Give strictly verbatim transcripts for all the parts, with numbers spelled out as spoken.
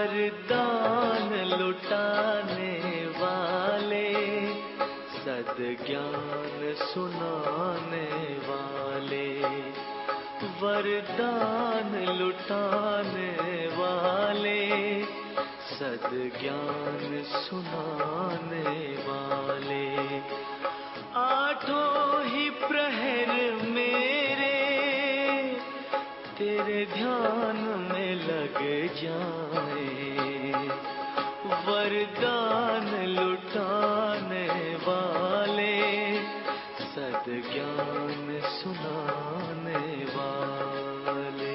वरदान लुटाने वाले, सद्ज्ञान सुनाने वाले, वरदान लुटाने वाले, सद्ज्ञान सुनाने वाले, आठों ही प्रहर मेरे तेरे ध्यान में लग जाएं, वरदान लुटाने वाले, सद्ज्ञान सुनाने वाले।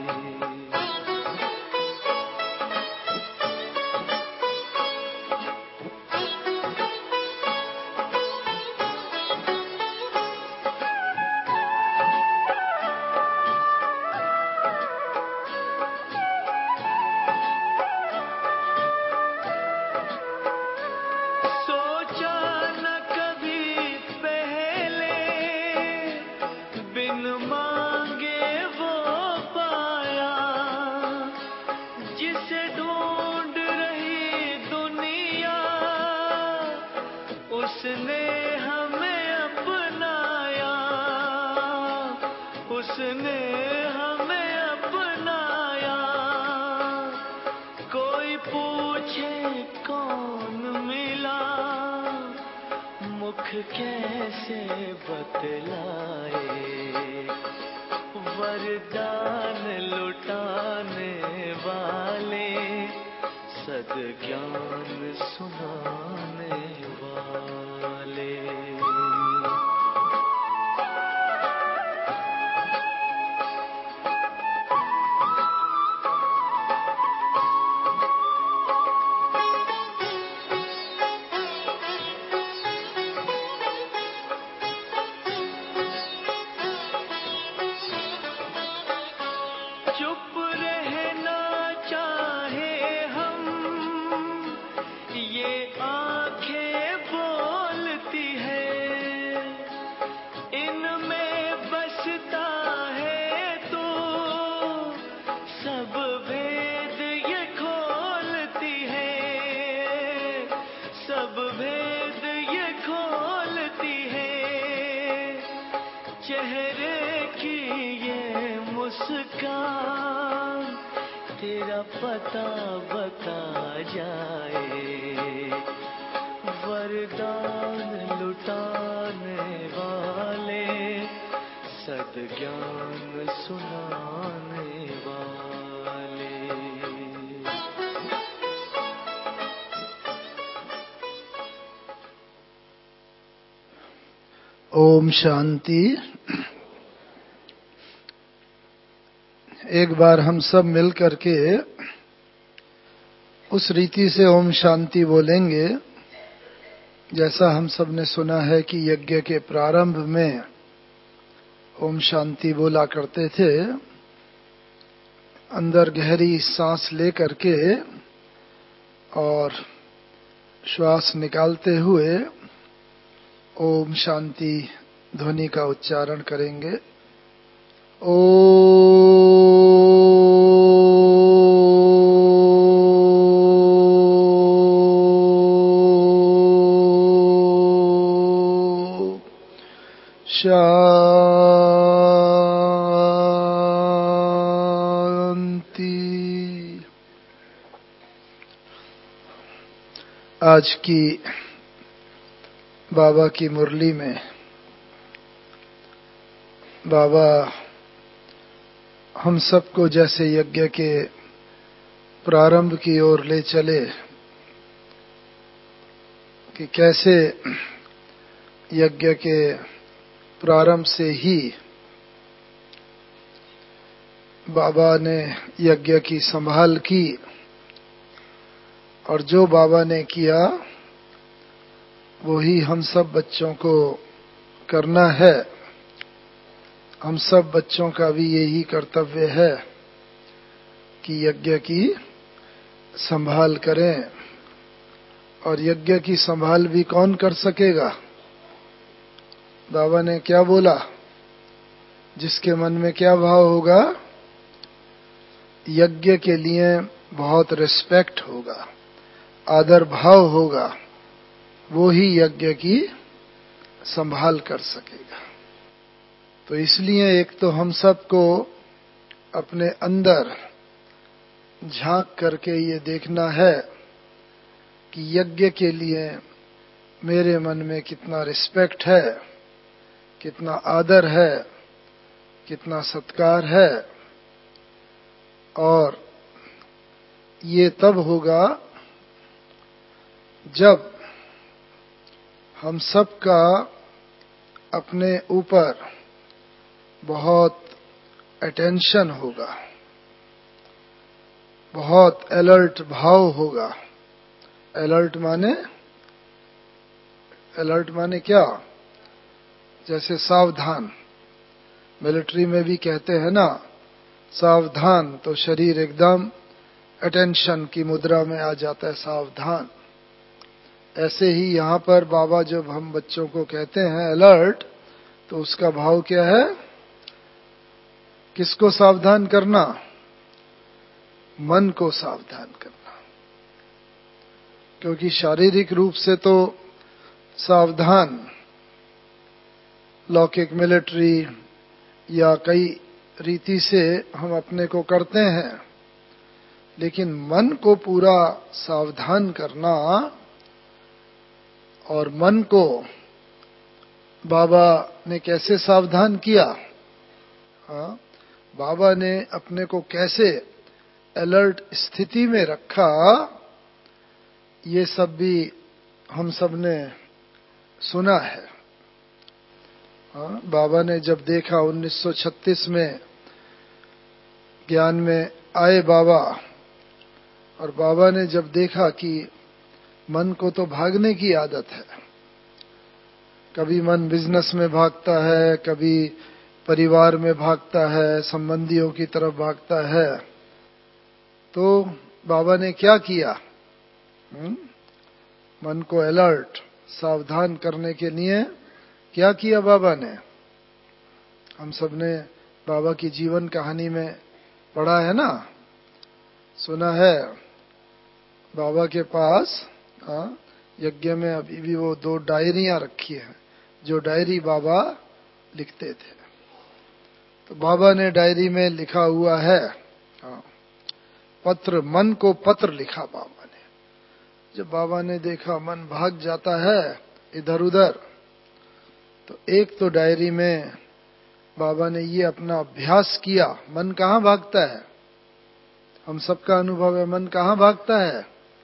उसने हमें अपनाया, उसने हमें अपनाया, कोई पूछे कौन मिला, मुख कैसे बतलाए, वरदान लुटाने वाले, सद्ज्ञान सुनाने वाले। चुप रहना चाहे हम, ये आंखें बोलती है, इनमें बसता है तो सब भेद ये खोलती है, सब भेद ये खोलती है, चेहरे की ये मुस्कान तेरा पता बता जाए, वरदान लुटाने वाले, सद्ज्ञान सुनाने वाले। ओम शांति। एक बार हम सब मिल करके उस रीति से ओम शांति बोलेंगे जैसा हम सब ने सुना है कि यज्ञ के प्रारंभ में ओम शांति बोला करते थे। अंदर गहरी सांस ले करके और श्वास निकालते हुए ओम शांति ध्वनि का उच्चारण करेंगे। ओ शांति। आज की बाबा की मुरली में बाबा हम सबको जैसे यज्ञ के प्रारंभ की ओर ले चले कि कैसे यज्ञ के प्रारंभ से ही बाबा ने यज्ञ की संभाल की और जो बाबा ने किया वही हम सब बच्चों को करना है। हम सब बच्चों का भी यही कर्तव्य है कि यज्ञ की संभाल करें। और यज्ञ की संभाल भी कौन कर सकेगा? बाबा ने क्या बोला? जिसके मन में क्या भाव होगा, यज्ञ के लिए बहुत रिस्पेक्ट होगा, आदर भाव होगा, वो ही यज्ञ की संभाल कर सकेगा। तो इसलिए एक तो हम सबको अपने अंदर झांक करके ये देखना है कि यज्ञ के लिए मेरे मन में कितना रिस्पेक्ट है, कितना आदर है, कितना सत्कार है। और ये तब होगा जब हम सबका अपने ऊपर बहुत अटेंशन होगा, बहुत अलर्ट भाव होगा। अलर्ट माने अलर्ट माने क्या? जैसे सावधान, मिलिट्री में भी कहते हैं ना सावधान, तो शरीर एकदम अटेंशन की मुद्रा में आ जाता है, सावधान। ऐसे ही यहाँ पर बाबा जब हम बच्चों को कहते हैं अलर्ट, तो उसका भाव क्या है? किसको सावधान करना? मन को सावधान करना। क्योंकि शारीरिक रूप से तो सावधान लौकिक मिलिट्री या कई रीति से हम अपने को करते हैं, लेकिन मन को पूरा सावधान करना, और मन को बाबा ने कैसे सावधान किया? हाँ, बाबा ने अपने को कैसे अलर्ट स्थिति में रखा, ये सब भी हम सब ने सुना है। हाँ, बाबा ने जब देखा उन्नीस सौ छत्तीस में ज्ञान में आए बाबा, और बाबा ने जब देखा कि मन को तो भागने की आदत है, कभी मन बिजनेस में भागता है, कभी परिवार में भागता है, संबंधियों की तरफ भागता है। तो बाबा ने क्या किया? हुँ? मन को अलर्ट सावधान करने के लिए क्या किया बाबा ने? हम सब ने बाबा की जीवन कहानी में पढ़ा है ना, सुना है। बाबा के पास हाँ, यज्ञ में अभी भी वो दो डायरियां रखी हैं, जो डायरी बाबा लिखते थे। तो बाबा ने डायरी में लिखा हुआ है, हाँ, पत्र, मन को पत्र लिखा बाबा ने। जब बाबा ने देखा मन भाग जाता है इधर उधर, तो एक तो डायरी में बाबा ने ये अपना अभ्यास किया। मन कहाँ भागता है? हम सबका अनुभव है, मन कहाँ भागता है?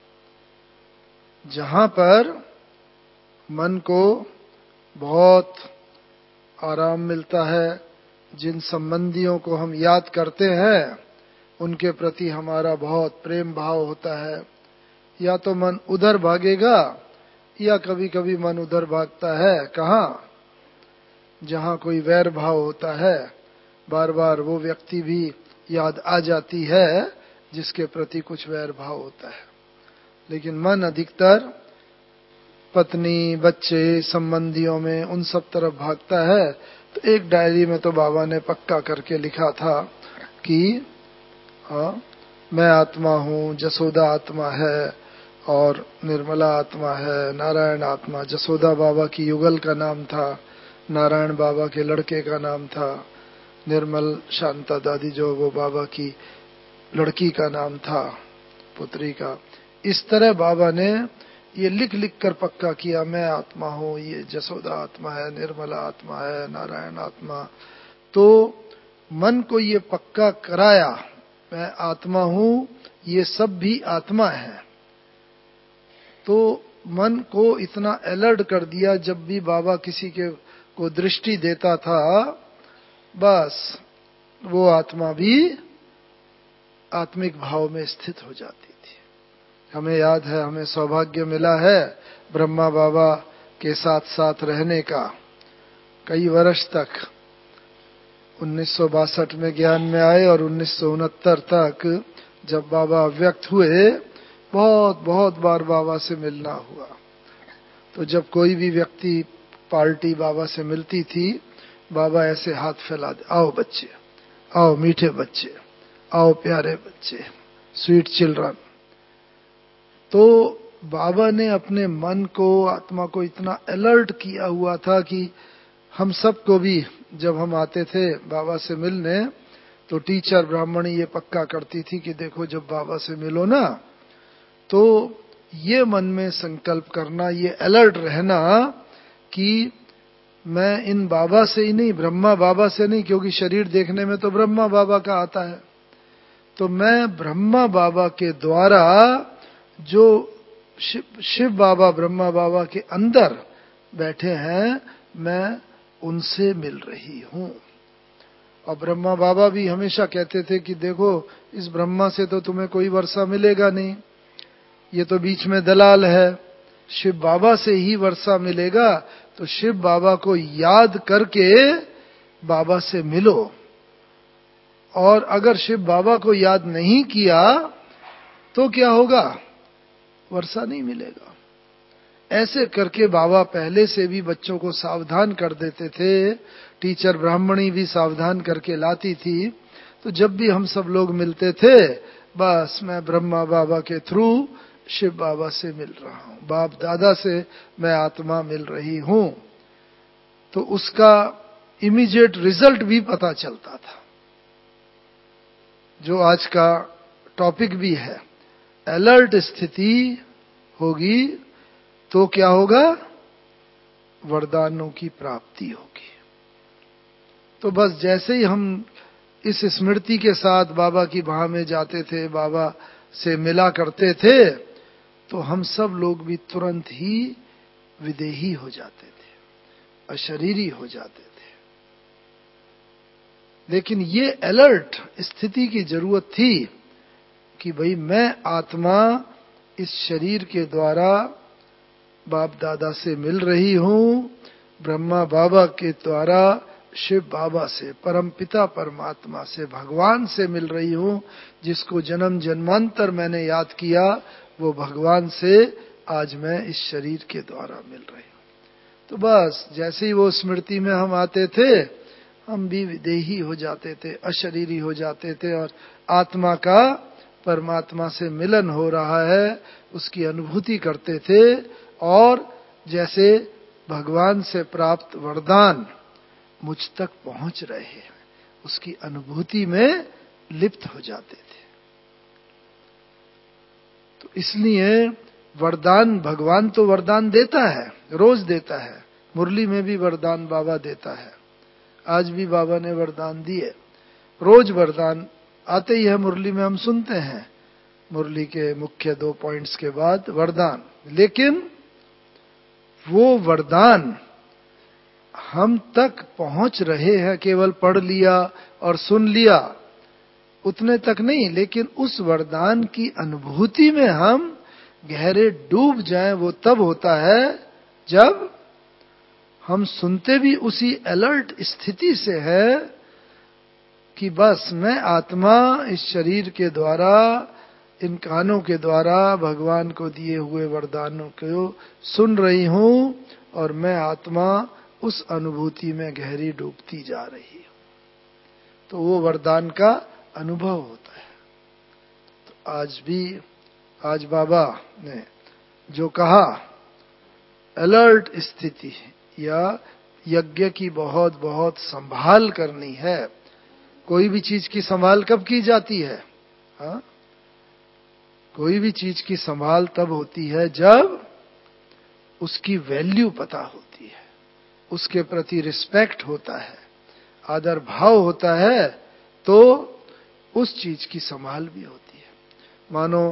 जहां पर मन को बहुत आराम मिलता है, जिन संबंधियों को हम याद करते हैं उनके प्रति हमारा बहुत प्रेम भाव होता है, या तो मन उधर भागेगा, या कभी कभी मन उधर भागता है कहाँ? जहां कोई वैर भाव होता है, बार बार वो व्यक्ति भी याद आ जाती है जिसके प्रति कुछ वैर भाव होता है। लेकिन मन अधिकतर पत्नी, बच्चे, संबंधियों में उन सब तरफ भागता है। तो एक डायरी में तो बाबा ने पक्का करके लिखा था कि हाँ, मैं आत्मा हूँ, जसोदा आत्मा है और निर्मला आत्मा है, नारायण आत्मा। जसोदा बाबा की युगल का नाम था, नारायण बाबा के लड़के का नाम था, निर्मल शांता दादी जो वो बाबा की लड़की का नाम था, पुत्री का। इस तरह बाबा ने ये लिख लिख कर पक्का किया, मैं आत्मा हूँ, ये जसोदा आत्मा है, निर्मला आत्मा है, नारायण आत्मा। तो मन को ये पक्का कराया, मैं आत्मा हूँ, ये सब भी आत्मा है। तो मन को इतना अलर्ट कर दिया, जब भी बाबा किसी के को दृष्टि देता था, बस वो आत्मा भी आत्मिक भाव में स्थित हो जाती थी। हमें याद है, हमें सौभाग्य मिला है ब्रह्मा बाबा के साथ साथ रहने का कई वर्ष तक। उन्नीस सौ बासठ में ज्ञान में आए और उन्नीस सौ उनहत्तर तक जब बाबा व्यक्त हुए, बहुत बहुत बार बाबा से मिलना हुआ। तो जब कोई भी व्यक्ति पार्टी बाबा से मिलती थी, बाबा ऐसे हाथ फैला दे, आओ बच्चे, आओ मीठे बच्चे, आओ प्यारे बच्चे, स्वीट चिल्ड्रन। तो बाबा ने अपने मन को, आत्मा को इतना अलर्ट किया हुआ था कि हम सबको भी, जब हम आते थे बाबा से मिलने, तो टीचर ब्राह्मणी ये पक्का करती थी कि देखो जब बाबा से मिलो ना, तो ये मन में संकल्प करना, ये अलर्ट रहना कि मैं इन बाबा से ही नहीं, ब्रह्मा बाबा से नहीं, क्योंकि शरीर देखने में तो ब्रह्मा बाबा का आता है, तो मैं ब्रह्मा बाबा के द्वारा जो शिव, शिव बाबा ब्रह्मा बाबा के अंदर बैठे हैं, मैं उनसे मिल रही हूं। और ब्रह्मा बाबा भी हमेशा कहते थे कि देखो इस ब्रह्मा से तो तुम्हें कोई वर्षा मिलेगा नहीं, ये तो बीच में दलाल है, शिव बाबा से ही वर्षा मिलेगा। तो शिव बाबा को याद करके बाबा से मिलो, और अगर शिव बाबा को याद नहीं किया तो क्या होगा, वर्षा नहीं मिलेगा। ऐसे करके बाबा पहले से भी बच्चों को सावधान कर देते थे, टीचर ब्राह्मणी भी सावधान करके लाती थी। तो जब भी हम सब लोग मिलते थे, बस मैं ब्रह्मा बाबा के थ्रू शिव बाबा से मिल रहा हूं, बाप दादा से मैं आत्मा मिल रही हूं, तो उसका इमीडिएट रिजल्ट भी पता चलता था, जो आज का टॉपिक भी है। अलर्ट स्थिति होगी तो क्या होगा, वरदानों की प्राप्ति होगी। तो बस जैसे ही हम इस स्मृति के साथ बाबा की बाह में जाते थे, बाबा से मिला करते थे, तो हम सब लोग भी तुरंत ही विदेही हो जाते थे, अशरीरी हो जाते थे। लेकिन ये अलर्ट स्थिति की जरूरत थी कि भाई मैं आत्मा इस शरीर के द्वारा बाप दादा से मिल रही हूं, ब्रह्मा बाबा के द्वारा शिव बाबा से, परम पिता परमात्मा से, भगवान से मिल रही हूं। जिसको जन्म जन्मांतर मैंने याद किया, वो भगवान से आज मैं इस शरीर के द्वारा मिल रही हूं। तो बस जैसे ही वो स्मृति में हम आते थे, हम भी विदेही हो जाते थे, अशरीरी हो जाते थे, और आत्मा का परमात्मा से मिलन हो रहा है उसकी अनुभूति करते थे, और जैसे भगवान से प्राप्त वरदान मुझ तक पहुंच रहे हैं, उसकी अनुभूति में लिप्त हो जाते थे। तो इसलिए वरदान, भगवान तो वरदान देता है, रोज देता है, मुरली में भी वरदान बाबा देता है। आज भी बाबा ने वरदान दिए, रोज वरदान आते ही है मुरली में, हम सुनते हैं मुरली के मुख्य दो पॉइंट्स के बाद वरदान। लेकिन वो वरदान हम तक पहुंच रहे हैं, केवल पढ़ लिया और सुन लिया उतने तक नहीं, लेकिन उस वरदान की अनुभूति में हम गहरे डूब जाएं, वो तब होता है जब हम सुनते भी उसी अलर्ट स्थिति से है कि बस मैं आत्मा इस शरीर के द्वारा, इन कानों के द्वारा भगवान को दिए हुए वरदानों को सुन रही हूं, और मैं आत्मा उस अनुभूति में गहरी डूबती जा रही हूं। तो वो वरदान का अनुभव होता है। तो आज भी, आज बाबा ने जो कहा, अलर्ट स्थिति या यज्ञ की बहुत बहुत संभाल करनी है। कोई भी चीज की संभाल कब की जाती है? हा? कोई भी चीज की संभाल तब होती है जब उसकी वैल्यू पता होती है, उसके प्रति रिस्पेक्ट होता है, आदर भाव होता है, तो उस चीज की संभाल भी होती है। मानो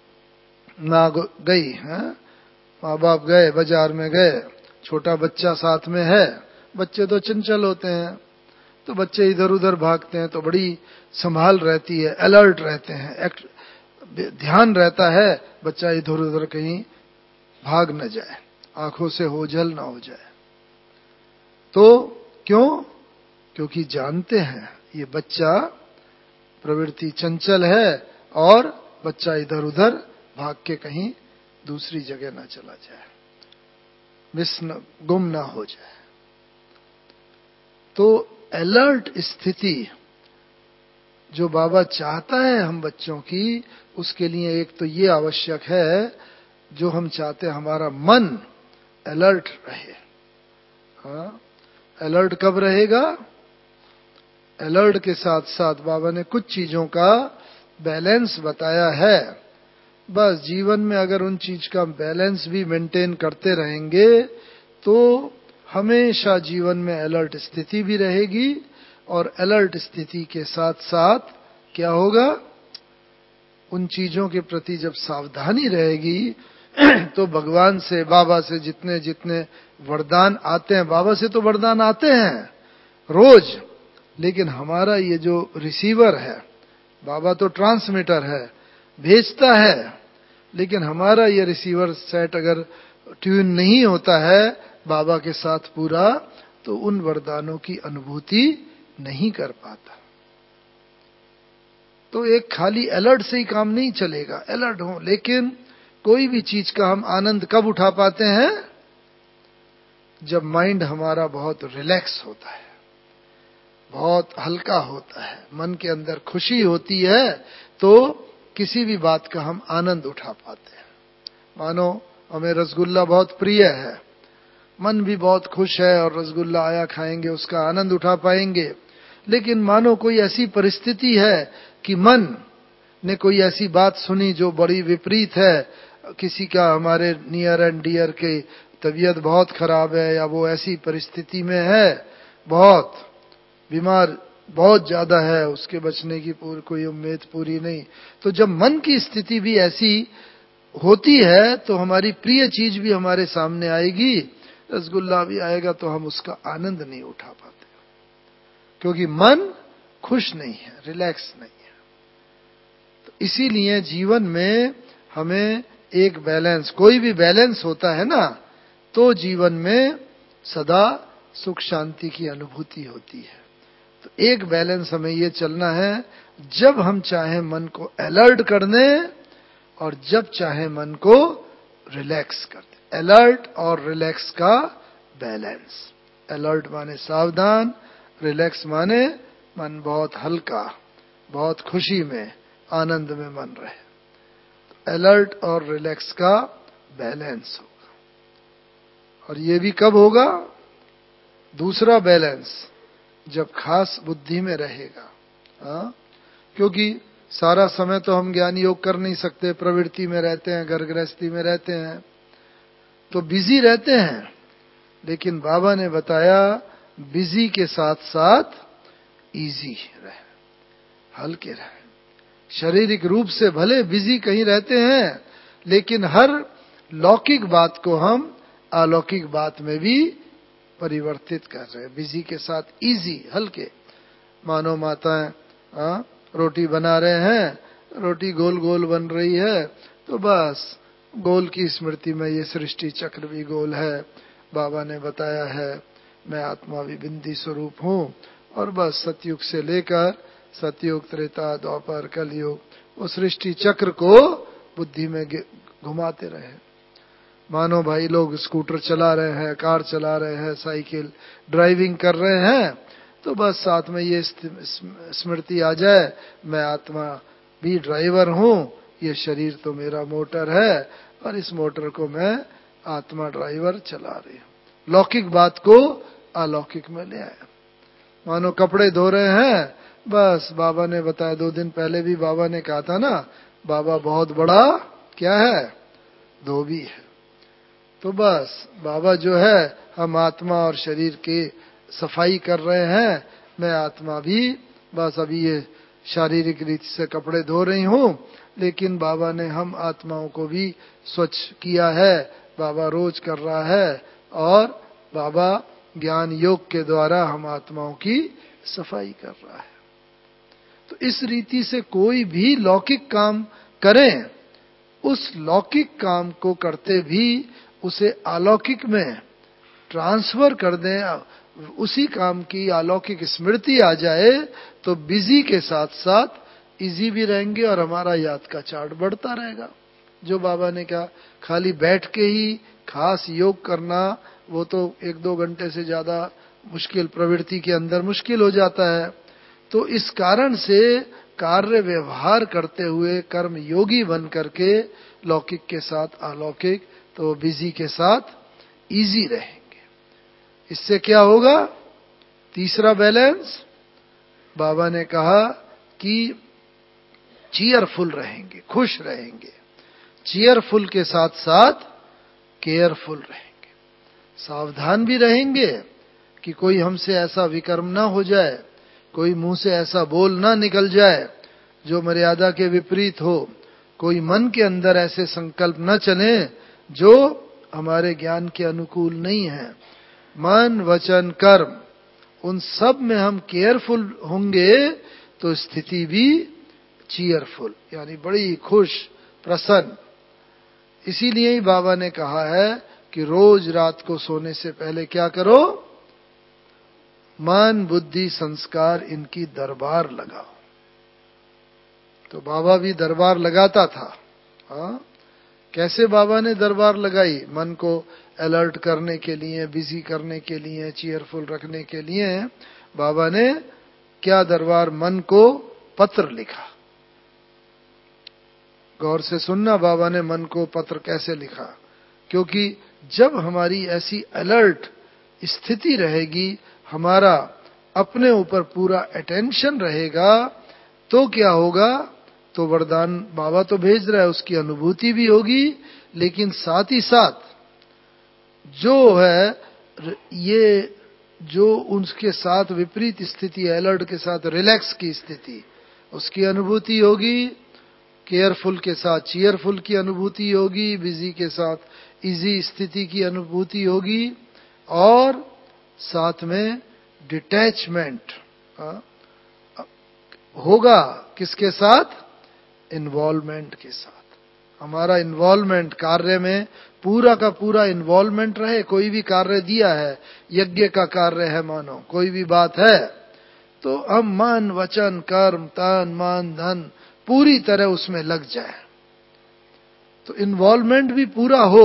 माँ गई है, माँ बाप गए, बाजार में गए, छोटा बच्चा साथ में है, बच्चे तो चंचल होते हैं, तो बच्चे इधर उधर भागते हैं, तो बड़ी संभाल रहती है, अलर्ट रहते हैं, ध्यान रहता है बच्चा इधर उधर कहीं भाग न जाए, आंखों से ओझल न हो जाए। तो क्यों? क्योंकि जानते हैं ये बच्चा प्रवृत्ति चंचल है, और बच्चा इधर उधर भाग के कहीं दूसरी जगह न चला जाए, मिस न, गुम न हो जाए। तो अलर्ट स्थिति जो बाबा चाहता है हम बच्चों की, उसके लिए एक तो ये आवश्यक है, जो हम चाहते हैं हमारा मन अलर्ट रहे। हाँ, अलर्ट कब रहेगा? अलर्ट के साथ साथ बाबा ने कुछ चीजों का बैलेंस बताया है। बस जीवन में अगर उन चीज का बैलेंस भी मेंटेन करते रहेंगे तो हमेशा जीवन में अलर्ट स्थिति भी रहेगी, और अलर्ट स्थिति के साथ साथ क्या होगा? उन चीजों के प्रति जब सावधानी रहेगी तो भगवान से, बाबा से जितने जितने वरदान आते हैं, बाबा से तो वरदान आते हैं रोज, लेकिन हमारा ये जो रिसीवर है, बाबा तो ट्रांसमीटर है, भेजता है, लेकिन हमारा ये रिसीवर सेट अगर ट्यून नहीं होता है बाबा के साथ पूरा, तो उन वरदानों की अनुभूति नहीं कर पाता। तो एक खाली अलर्ट से ही काम नहीं चलेगा, अलर्ट हो, लेकिन कोई भी चीज का हम आनंद कब उठा पाते हैं? जब माइंड हमारा बहुत रिलैक्स होता है, बहुत हल्का होता है, मन के अंदर खुशी होती है, तो किसी भी बात का हम आनंद उठा पाते हैं। मानो हमें रसगुल्ला बहुत प्रिय है, मन भी बहुत खुश है और रसगुल्ला आया खाएंगे, उसका आनंद उठा पाएंगे। लेकिन मानो कोई ऐसी परिस्थिति है कि मन ने कोई ऐसी बात सुनी जो बड़ी विपरीत है, किसी का हमारे नियर एंड डियर के तबीयत बहुत खराब है, या वो ऐसी परिस्थिति में है, बहुत बीमार बहुत ज्यादा है, उसके बचने की पूरी कोई उम्मीद पूरी नहीं, तो जब मन की स्थिति भी ऐसी होती है तो हमारी प्रिय चीज भी हमारे सामने आएगी, रसगुल्ला भी आएगा, तो हम उसका आनंद नहीं उठा पाते, क्योंकि मन खुश नहीं है, रिलैक्स नहीं है। तो इसीलिए जीवन में हमें एक बैलेंस, कोई भी बैलेंस होता है ना, तो जीवन में सदा सुख शांति की अनुभूति होती है। तो एक बैलेंस हमें ये चलना है, जब हम चाहे मन को अलर्ट कर दें और जब चाहे मन को रिलैक्स कर दें। अलर्ट और रिलैक्स का बैलेंस। अलर्ट माने सावधान, रिलैक्स माने मन बहुत हल्का, बहुत खुशी में, आनंद में मन रहे। तो अलर्ट और रिलैक्स का बैलेंस होगा। और ये भी कब होगा? दूसरा बैलेंस जब खास बुद्धि में रहेगा। हाँ, क्योंकि सारा समय तो हम ज्ञान योग कर नहीं सकते, प्रवृत्ति में रहते हैं, घर गृहस्थी में रहते हैं, तो बिजी रहते हैं। लेकिन बाबा ने बताया बिजी के साथ साथ इजी रहे, हल्के रहे। शारीरिक रूप से भले बिजी कहीं रहते हैं, लेकिन हर लौकिक बात को हम अलौकिक बात में भी परिवर्तित कर रहे हैं। बिजी के साथ इजी, हल्के। मानो माताएं हाँ रोटी बना रहे हैं, रोटी गोल गोल बन रही है, तो बस गोल की स्मृति में ये सृष्टि चक्र भी गोल है। बाबा ने बताया है मैं आत्मा भी बिंदी स्वरूप हूँ, और बस सतयुग से लेकर सतयुग, त्रेता, द्वापर, कलयुग, वो सृष्टि चक्र को बुद्धि में घुमाते रहे। मानो भाई लोग स्कूटर चला रहे हैं, कार चला रहे हैं, साइकिल ड्राइविंग कर रहे हैं, तो बस साथ में ये स्मृति आ जाए मैं आत्मा भी ड्राइवर हूँ, ये शरीर तो मेरा मोटर है, और इस मोटर को मैं आत्मा ड्राइवर चला रही हूँ। लौकिक बात को अलौकिक में ले आया। मानो कपड़े धो रहे हैं, बस बाबा ने बताया, दो दिन पहले भी बाबा ने कहा था ना, बाबा बहुत बड़ा क्या है, धोबी है। तो बस बाबा जो है, हम आत्मा और शरीर की सफाई कर रहे हैं, मैं आत्मा भी बस अभी ये शारीरिक रीति से कपड़े धो रही हूँ, लेकिन बाबा ने हम आत्माओं को भी स्वच्छ किया है, बाबा रोज कर रहा है, और बाबा ज्ञान योग के द्वारा हम आत्माओं की सफाई कर रहा है। तो इस रीति से कोई भी लौकिक काम करें, उस लौकिक काम को करते भी उसे अलौकिक में ट्रांसफर कर दें, उसी काम की अलौकिक स्मृति आ जाए, तो बिजी के साथ साथ इजी भी रहेंगे और हमारा याद का चार्ट बढ़ता रहेगा। जो बाबा ने कहा खाली बैठ के ही खास योग करना, वो तो एक दो घंटे से ज्यादा मुश्किल, प्रवृत्ति के अंदर मुश्किल हो जाता है। तो इस कारण से कार्य व्यवहार करते हुए कर्म योगी बन करके लौकिक के साथ अलौकिक तो बिजी के साथ इजी रहेंगे। इससे क्या होगा? तीसरा बैलेंस बाबा ने कहा कि चीयरफुल रहेंगे, खुश रहेंगे। चीयरफुल के साथ साथ केयरफुल रहेंगे, सावधान भी रहेंगे कि कोई हमसे ऐसा विकर्म ना हो जाए, कोई मुंह से ऐसा बोल ना निकल जाए जो मर्यादा के विपरीत हो, कोई मन के अंदर ऐसे संकल्प न चले जो हमारे ज्ञान के अनुकूल नहीं है। मन वचन कर्म उन सब में हम केयरफुल होंगे तो स्थिति भी चीयरफुल यानी बड़ी खुश प्रसन्न। इसीलिए ही बाबा ने कहा है कि रोज रात को सोने से पहले क्या करो? मन बुद्धि संस्कार इनकी दरबार लगाओ। तो बाबा भी दरबार लगाता था। हाँ, कैसे बाबा ने दरबार लगाई? मन को अलर्ट करने के लिए, बिजी करने के लिए, चीयरफुल रखने के लिए बाबा ने क्या दरबार? मन को पत्र लिखा। गौर से सुनना, बाबा ने मन को पत्र कैसे लिखा? क्योंकि जब हमारी ऐसी अलर्ट स्थिति रहेगी, हमारा अपने ऊपर पूरा अटेंशन रहेगा, तो क्या होगा? तो वरदान बाबा तो भेज रहा है, उसकी अनुभूति भी होगी, लेकिन साथ ही साथ जो है ये जो उनके साथ विपरीत स्थिति, अलर्ट के साथ रिलैक्स की स्थिति, उसकी अनुभूति होगी। केयरफुल के साथ चीयरफुल की अनुभूति होगी, बिजी के साथ इजी स्थिति की अनुभूति होगी, और साथ में डिटैचमेंट होगा। किसके साथ? इन्वॉल्वमेंट के साथ। हमारा इन्वॉल्वमेंट कार्य में पूरा का पूरा इन्वॉल्वमेंट रहे। कोई भी कार्य दिया है, यज्ञ का कार्य है मानो, कोई भी बात है, तो हम मन वचन कर्म तन मन धन पूरी तरह उसमें लग जाए, तो इन्वॉल्वमेंट भी पूरा हो,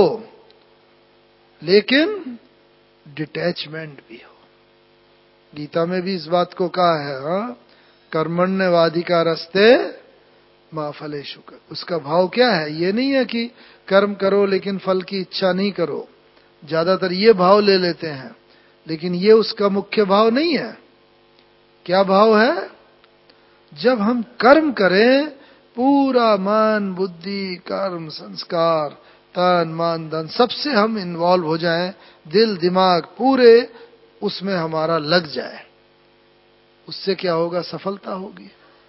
लेकिन डिटैचमेंट भी हो। गीता में भी इस बात को कहा है, हाँ, कर्मण्यवाधिका रस्ते मां फलेषु। उसका भाव क्या है? ये नहीं है कि कर्म करो लेकिन फल की इच्छा नहीं करो। ज्यादातर ये भाव ले लेते हैं, लेकिन ये उसका मुख्य भाव नहीं है। क्या भाव है? जब हम कर्म करें, पूरा मन बुद्धि कर्म संस्कार तन मन धन सबसे हम इन्वॉल्व हो जाएं, दिल दिमाग पूरे उसमें हमारा लग जाए, उससे क्या होगा? सफलता होगी।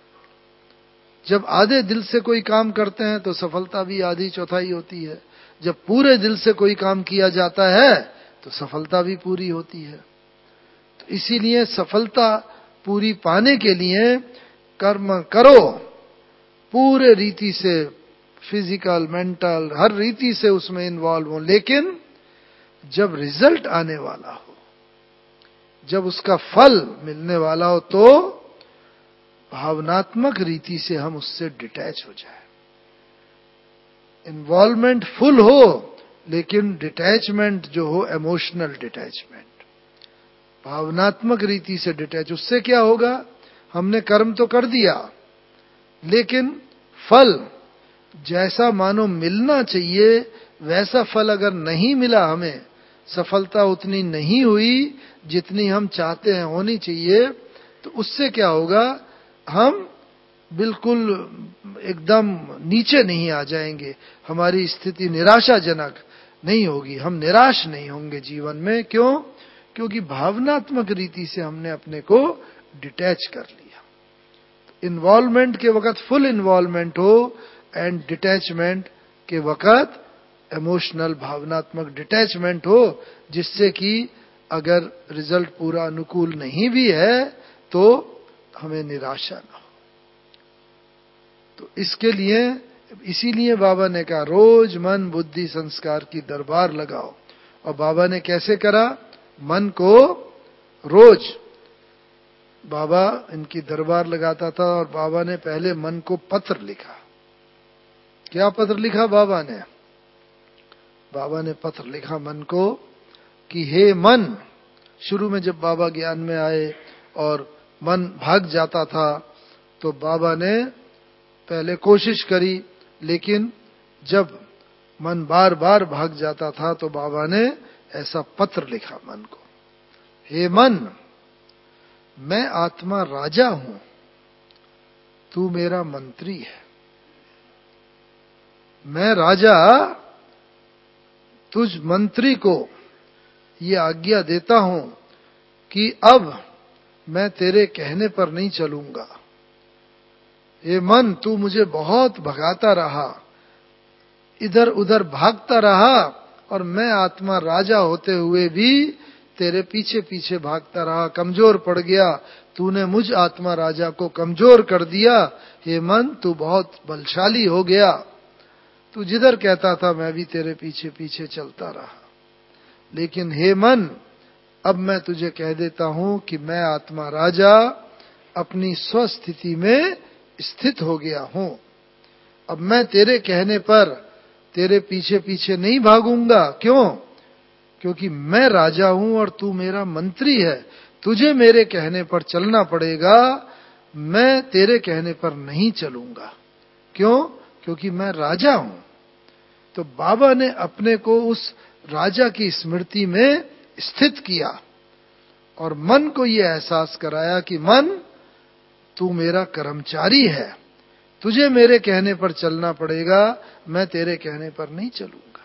जब आधे दिल से कोई काम करते हैं तो सफलता भी आधी चौथाई होती है। जब पूरे दिल से कोई काम किया जाता है तो सफलता भी पूरी होती है। तो इसीलिए सफलता पूरी पाने के लिए कर्म करो पूरे रीति से, फिजिकल मेंटल हर रीति से उसमें इन्वॉल्व हो, लेकिन जब रिजल्ट आने वाला हो, जब उसका फल मिलने वाला हो, तो भावनात्मक रीति से हम उससे डिटैच हो जाए। इन्वॉल्वमेंट फुल हो, लेकिन डिटैचमेंट जो हो इमोशनल डिटैचमेंट, भावनात्मक रीति से डिटैच। उससे क्या होगा? हमने कर्म तो कर दिया, लेकिन फल जैसा मानो मिलना चाहिए वैसा फल अगर नहीं मिला, हमें सफलता उतनी नहीं हुई जितनी हम चाहते हैं होनी चाहिए, तो उससे क्या होगा? हम बिल्कुल एकदम नीचे नहीं आ जाएंगे, हमारी स्थिति निराशाजनक नहीं होगी, हम निराश नहीं होंगे जीवन में। क्यों? क्योंकि भावनात्मक रीति से हमने अपने को डिटैच कर लिया। इन्वॉल्वमेंट के वक्त फुल इन्वॉल्वमेंट हो, एंड डिटैचमेंट के वक्त इमोशनल भावनात्मक डिटैचमेंट हो, जिससे कि अगर रिजल्ट पूरा अनुकूल नहीं भी है तो हमें निराशा ना हो। तो इसके लिए, इसीलिए बाबा ने कहा रोज मन बुद्धि संस्कार की दरबार लगाओ। और बाबा ने कैसे करा? मन को रोज बाबा इनकी दरबार लगाता था, और बाबा ने पहले मन को पत्र लिखा। क्या पत्र लिखा बाबा ने? बाबा ने पत्र लिखा मन को कि हे मन, शुरू में जब बाबा ज्ञान में आए और मन भाग जाता था तो बाबा ने पहले कोशिश करी, लेकिन जब मन बार बार भाग जाता था तो बाबा ने ऐसा पत्र लिखा मन को, हे मन, मैं आत्मा राजा हूं, तू मेरा मंत्री है। मैं राजा तुझ मंत्री को ये आज्ञा देता हूं कि अब मैं तेरे कहने पर नहीं चलूंगा। ये मन, तू मुझे बहुत भगाता रहा, इधर उधर भागता रहा, और मैं आत्मा राजा होते हुए भी तेरे पीछे पीछे भागता रहा, कमजोर पड़ गया। तूने मुझ आत्मा राजा को कमजोर कर दिया। हे मन, तू बहुत बलशाली हो गया। तू जिधर कहता था मैं भी तेरे पीछे पीछे चलता रहा। लेकिन हे मन, अब मैं तुझे कह देता हूं कि मैं आत्मा राजा अपनी स्वस्थिति में स्थित हो गया हूं। अब मैं तेरे कहने पर तेरे पीछे पीछे नहीं भागूंगा। क्यों? क्योंकि मैं राजा हूं और तू मेरा मंत्री है। तुझे मेरे कहने पर चलना पड़ेगा, मैं तेरे कहने पर नहीं चलूंगा। क्यों? क्योंकि मैं राजा हूं। तो बाबा ने अपने को उस राजा की स्मृति में स्थित किया और मन को यह एहसास कराया कि मन, तू मेरा कर्मचारी है, तुझे मेरे कहने पर चलना पड़ेगा, मैं तेरे कहने पर नहीं चलूंगा।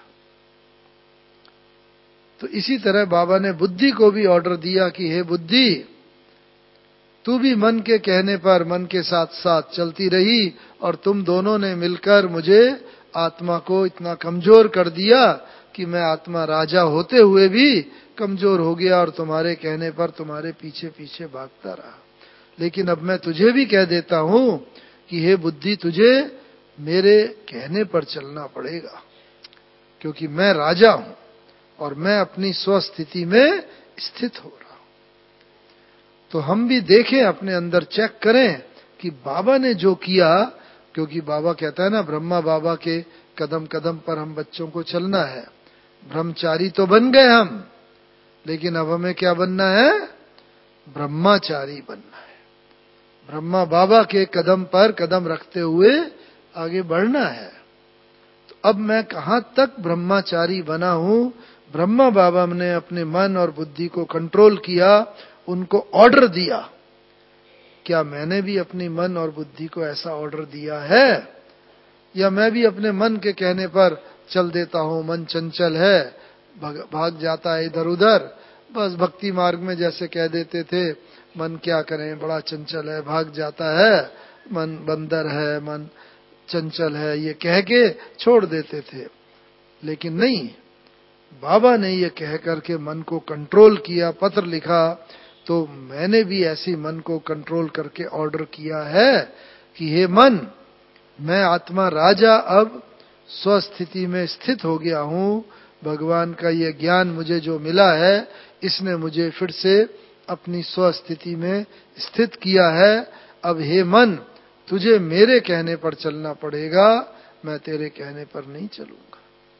तो इसी तरह बाबा ने बुद्धि को भी ऑर्डर दिया कि हे बुद्धि, तू भी मन के कहने पर मन के साथ साथ चलती रही और तुम दोनों ने मिलकर मुझे आत्मा को इतना कमजोर कर दिया कि मैं आत्मा राजा होते हुए भी कमजोर हो गया और तुम्हारे कहने पर तुम्हारे पीछे पीछे भागता रहा। लेकिन अब मैं तुझे भी कह देता हूं कि हे बुद्धि, तुझे मेरे कहने पर चलना पड़ेगा, क्योंकि मैं राजा हूं और मैं अपनी स्वस्थिति में स्थित हो रहा हूं। तो हम भी देखें, अपने अंदर चेक करें कि बाबा ने जो किया, क्योंकि बाबा कहता है ना, ब्रह्मा बाबा के कदम कदम पर हम बच्चों को चलना है। ब्रह्मचारी तो बन गए हम, लेकिन अब हमें क्या बनना है? ब्रह्मचारी बनना है। ब्रह्मा बाबा के कदम पर कदम रखते हुए आगे बढ़ना है। तो अब मैं कहां तक ब्रह्मचारी बना हूं? ब्रह्मा बाबा ने अपने मन और बुद्धि को कंट्रोल किया, उनको ऑर्डर दिया। क्या मैंने भी अपनी मन और बुद्धि को ऐसा ऑर्डर दिया है? या मैं भी अपने मन के कहने पर चल देता हूं? मन चंचल है, भाग जाता है इधर उधर। बस भक्ति मार्ग में जैसे कह देते थे, मन क्या करें, बड़ा चंचल है, भाग जाता है, मन बंदर है, मन चंचल है, ये कह के छोड़ देते थे। लेकिन नहीं, बाबा ने ये कह करके मन को कंट्रोल किया, पत्र लिखा। तो मैंने भी ऐसी मन को कंट्रोल करके ऑर्डर किया है कि हे मन, मैं आत्मा राजा अब स्वस्थिति में स्थित हो गया हूं। भगवान का ये ज्ञान मुझे जो मिला है, इसने मुझे फिर से अपनी स्वस्थिति में स्थित किया है। अब हे मन, तुझे मेरे कहने पर चलना पड़ेगा, मैं तेरे कहने पर नहीं चलूंगा।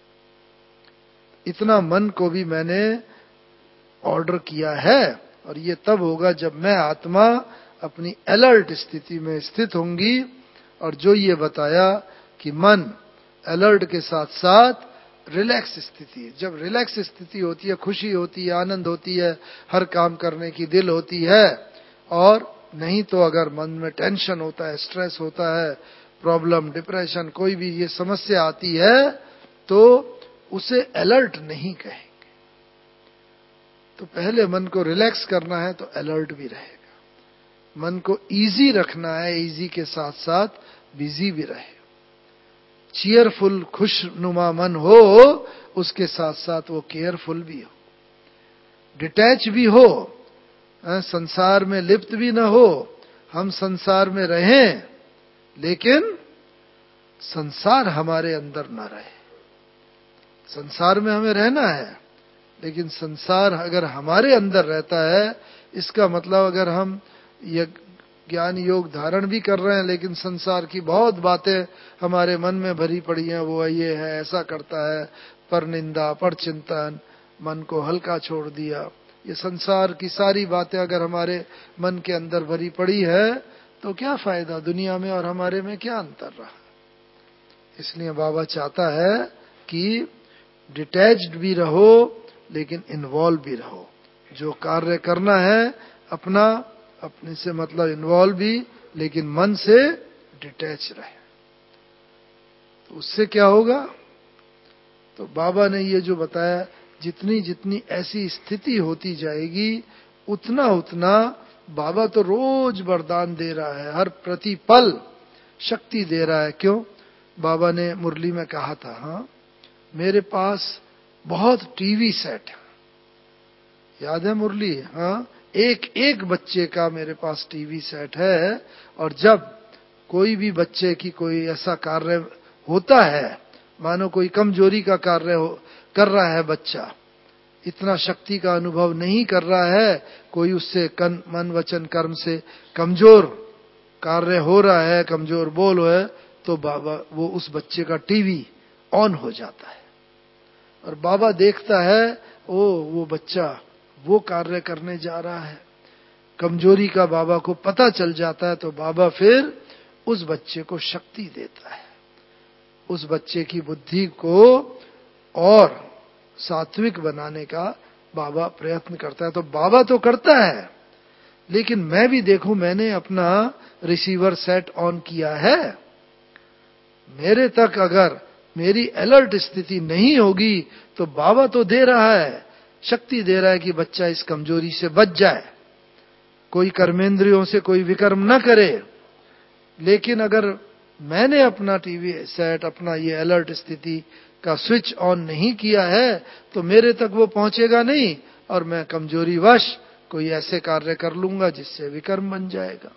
इतना मन को भी मैंने ऑर्डर किया है, और ये तब होगा जब मैं आत्मा अपनी अलर्ट स्थिति में स्थित होंगी। और जो ये बताया कि मन अलर्ट के साथ साथ रिलैक्स स्थिति, जब रिलैक्स स्थिति होती है, खुशी होती है, आनंद होती है, हर काम करने की दिल होती है। और नहीं तो अगर मन में टेंशन होता है, स्ट्रेस होता है, प्रॉब्लम, डिप्रेशन, कोई भी ये समस्या आती है, तो उसे अलर्ट नहीं कहेंगे। तो पहले मन को रिलैक्स करना है तो अलर्ट भी रहेगा। मन को इजी रखना है, इजी के साथ साथ बिजी भी रहे। चीयरफुल, खुशनुमा मन हो, उसके साथ साथ वो केयरफुल भी हो, डिटैच भी हो, संसार में लिप्त भी न हो। हम संसार में रहें, लेकिन संसार हमारे अंदर न रहे। संसार में हमें रहना है, लेकिन संसार अगर हमारे अंदर रहता है, इसका मतलब अगर हम ये ज्ञान योग धारण भी कर रहे हैं, लेकिन संसार की बहुत बातें हमारे मन में भरी पड़ी हैं, वो ये है, ऐसा करता है, पर निंदा, पर चिंतन, मन को हल्का छोड़ दिया, ये संसार की सारी बातें अगर हमारे मन के अंदर भरी पड़ी है, तो क्या फायदा, दुनिया में और हमारे में क्या अंतर रहा। इसलिए बाबा चाहता है कि डिटैच्ड भी रहो लेकिन इन्वॉल्व भी रहो। जो कार्य करना है अपना, अपने से मतलब इन्वॉल्व भी, लेकिन मन से डिटैच रहे। तो उससे क्या होगा, तो बाबा ने ये जो बताया, जितनी जितनी ऐसी स्थिति होती जाएगी उतना उतना बाबा तो रोज वरदान दे रहा है, हर प्रतिपल शक्ति दे रहा है। क्यों, बाबा ने मुरली में कहा था, हाँ मेरे पास बहुत टीवी सेट है, याद है मुरली, हाँ एक एक बच्चे का मेरे पास टीवी सेट है। और जब कोई भी बच्चे की कोई ऐसा कार्य होता है, मानो कोई कमजोरी का कार्य कर रहा है बच्चा, इतना शक्ति का अनुभव नहीं कर रहा है, कोई उससे कन मन वचन कर्म से कमजोर कार्य हो रहा है, कमजोर बोल है, तो बाबा वो उस बच्चे का टीवी ऑन हो जाता है और बाबा देखता है, ओ वो बच्चा वो कार्य करने जा रहा है, कमजोरी का बाबा को पता चल जाता है। तो बाबा फिर उस बच्चे को शक्ति देता है, उस बच्चे की बुद्धि को और सात्विक बनाने का बाबा प्रयत्न करता है। तो बाबा तो करता है, लेकिन मैं भी देखूं, मैंने अपना रिसीवर सेट ऑन किया है, मेरे तक अगर मेरी अलर्ट स्थिति नहीं होगी तो बाबा तो दे रहा है, शक्ति दे रहा है कि बच्चा इस कमजोरी से बच जाए, कोई कर्मेंद्रियों से कोई विकर्म न करे। लेकिन अगर मैंने अपना टीवी सेट, अपना ये अलर्ट स्थिति का स्विच ऑन नहीं किया है, तो मेरे तक वो पहुंचेगा नहीं और मैं कमजोरीवश कोई ऐसे कार्य कर लूंगा जिससे विकर्म बन जाएगा।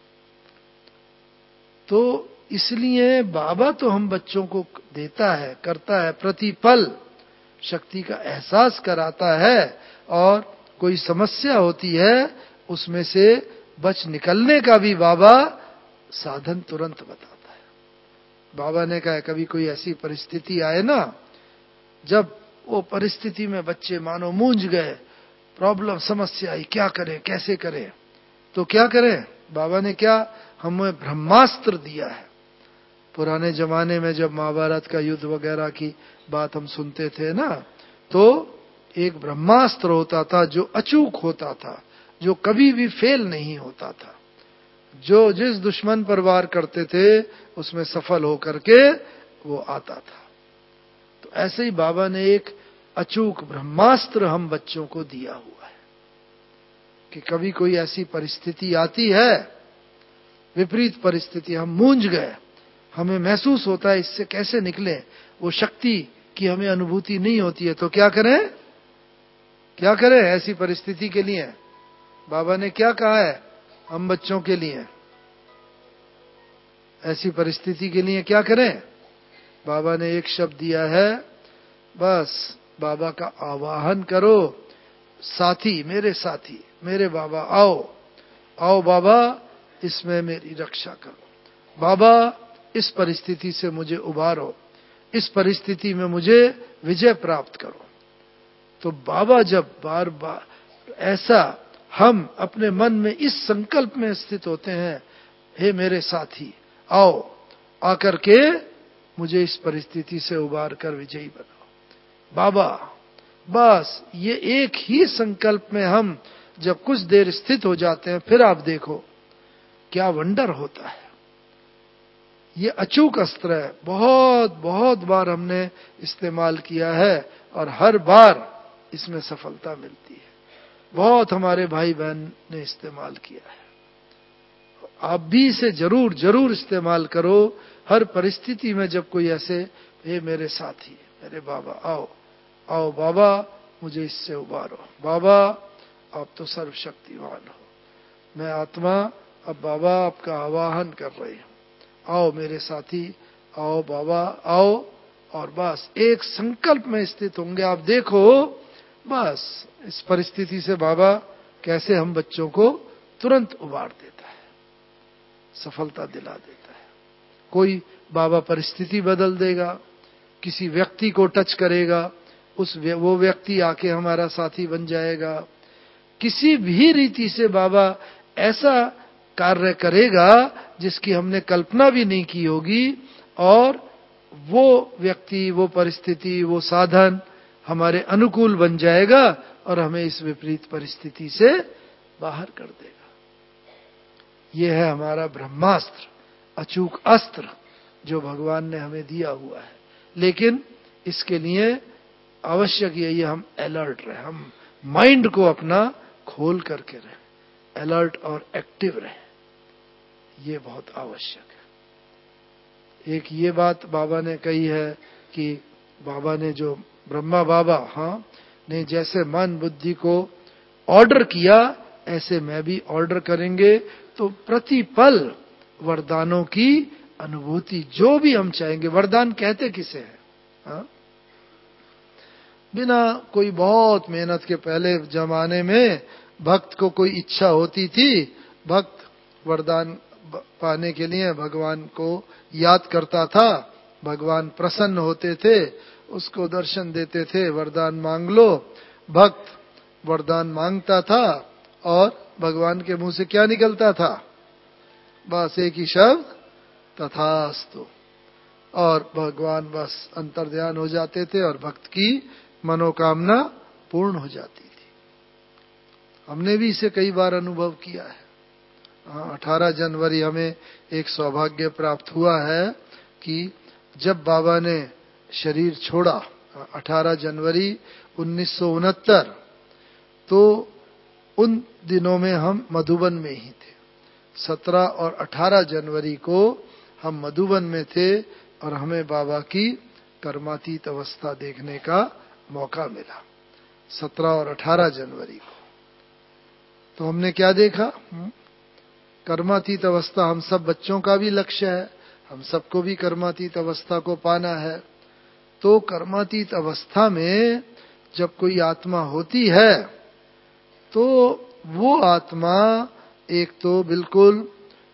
तो इसलिए बाबा तो हम बच्चों को देता है, करता है, प्रतिपल शक्ति का एहसास कराता है, और कोई समस्या होती है उसमें से बच निकलने का भी बाबा साधन तुरंत बताता है। बाबा ने कहा, कभी कोई ऐसी परिस्थिति आए ना, जब वो परिस्थिति में बच्चे मानो मूंझ गए, प्रॉब्लम समस्या आई, क्या करें कैसे करें, तो क्या करें, बाबा ने क्या हमें ब्रह्मास्त्र दिया है। पुराने जमाने में जब महाभारत का युद्ध वगैरह की बात हम सुनते थे ना, तो एक ब्रह्मास्त्र होता था जो अचूक होता था, जो कभी भी फेल नहीं होता था, जो जिस दुश्मन पर वार करते थे उसमें सफल होकर के वो आता था। तो ऐसे ही बाबा ने एक अचूक ब्रह्मास्त्र हम बच्चों को दिया हुआ है कि कभी कोई ऐसी परिस्थिति आती है, विपरीत परिस्थिति, हम मूंझ गए, हमें महसूस होता है इससे कैसे निकले, वो शक्ति की हमें अनुभूति नहीं होती है, तो क्या करें, क्या करें ऐसी परिस्थिति के लिए। बाबा ने क्या कहा है हम बच्चों के लिए, ऐसी परिस्थिति के लिए क्या करें। बाबा ने एक शब्द दिया है, बस बाबा का आवाहन करो, साथी, मेरे साथी, मेरे बाबा आओ, आओ बाबा इसमें मेरी रक्षा करो, बाबा इस परिस्थिति से मुझे उबारो, इस परिस्थिति में मुझे विजय प्राप्त करो। तो बाबा जब बार बार ऐसा हम अपने मन में इस संकल्प में स्थित होते हैं, हे मेरे साथी आओ, आकर के मुझे इस परिस्थिति से उबार कर विजयी बनाओ बाबा, बस ये एक ही संकल्प में हम जब कुछ देर स्थित हो जाते हैं, फिर आप देखो क्या वंडर होता है। ये अचूक अस्त्र है, बहुत बहुत बार हमने इस्तेमाल किया है और हर बार इसमें सफलता मिलती है, बहुत हमारे भाई बहन ने इस्तेमाल किया है। आप भी इसे जरूर जरूर इस्तेमाल करो हर परिस्थिति में, जब कोई ऐसे, हे मेरे साथी, मेरे बाबा आओ, आओ बाबा मुझे इससे उबारो, बाबा आप तो सर्वशक्तिमान हो, मैं आत्मा अब बाबा आपका आवाहन कर रही हूं, आओ मेरे साथी, आओ बाबा आओ। और बस एक संकल्प में स्थित होंगे, आप देखो बस इस परिस्थिति से बाबा कैसे हम बच्चों को तुरंत उबार देता है, सफलता दिला देता है। कोई बाबा परिस्थिति बदल देगा, किसी व्यक्ति को टच करेगा, उस वो व्यक्ति आके हमारा साथी बन जाएगा, किसी भी रीति से बाबा ऐसा कार्य करेगा जिसकी हमने कल्पना भी नहीं की होगी, और वो व्यक्ति, वो परिस्थिति, वो साधन हमारे अनुकूल बन जाएगा और हमें इस विपरीत परिस्थिति से बाहर कर देगा। ये है हमारा ब्रह्मास्त्र, अचूक अस्त्र जो भगवान ने हमें दिया हुआ है। लेकिन इसके लिए आवश्यक यही है हम अलर्ट रहे, हम माइंड को अपना खोल करके रहे, अलर्ट और एक्टिव रहे, ये बहुत आवश्यक है। एक ये बात बाबा ने कही है कि बाबा ने जो ब्रह्मा बाबा हाँ ने जैसे मन बुद्धि को ऑर्डर किया, ऐसे मैं भी ऑर्डर करेंगे तो प्रतिपल वरदानों की अनुभूति, जो भी हम चाहेंगे। वरदान कहते किसे हैं? हाँ? बिना कोई बहुत मेहनत के पहले जमाने में भक्त को कोई इच्छा होती थी, भक्त वरदान पाने के लिए भगवान को याद करता था, भगवान प्रसन्न होते थे, उसको दर्शन देते थे, वरदान मांग लो। भक्त वरदान मांगता था और भगवान के मुंह से क्या निकलता था? बस एक ही शब्द, तथास्तु। और भगवान बस अंतर्ध्यान हो जाते थे और भक्त की मनोकामना पूर्ण हो जाती थी। हमने भी इसे कई बार अनुभव किया है। अठारह जनवरी हमें एक सौभाग्य प्राप्त हुआ है कि जब बाबा ने शरीर छोड़ा, अठारह जनवरी उन्नीस सौ उनहत्तर, तो उन दिनों में हम मधुबन में ही थे। सत्रह और अठारह जनवरी को हम मधुबन में थे और हमें बाबा की कर्मातीत अवस्था देखने का मौका मिला, सत्रह और अठारह जनवरी को। तो हमने क्या देखा? कर्मातीत अवस्था हम सब बच्चों का भी लक्ष्य है, हम सबको भी कर्मातीत अवस्था को पाना है। तो कर्मातीत अवस्था में जब कोई आत्मा होती है तो वो आत्मा एक तो बिल्कुल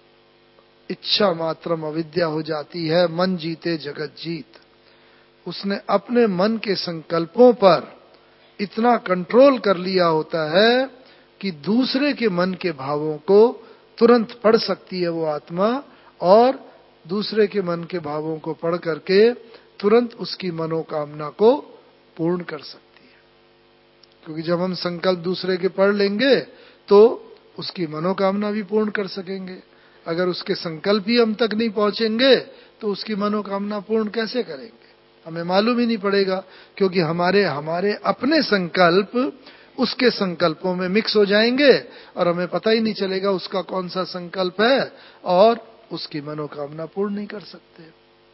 इच्छा मात्रम अविद्या हो जाती है, मन जीते जगत जीत। उसने अपने मन के संकल्पों पर इतना कंट्रोल कर लिया होता है कि दूसरे के मन के भावों को तुरंत पढ़ सकती है वो आत्मा, और दूसरे के मन के भावों को पढ़ करके तुरंत उसकी मनोकामना को पूर्ण कर सकती है। क्योंकि जब हम संकल्प दूसरे के पढ़ लेंगे तो उसकी मनोकामना भी पूर्ण कर सकेंगे। अगर उसके संकल्प ही हम तक नहीं पहुंचेंगे तो उसकी मनोकामना पूर्ण कैसे करेंगे? हमें मालूम ही नहीं पड़ेगा, क्योंकि हमारे हमारे अपने संकल्प उसके संकल्पों में मिक्स हो जाएंगे और हमें पता ही नहीं चलेगा उसका कौन सा संकल्प है, और उसकी मनोकामना पूर्ण नहीं कर सकते।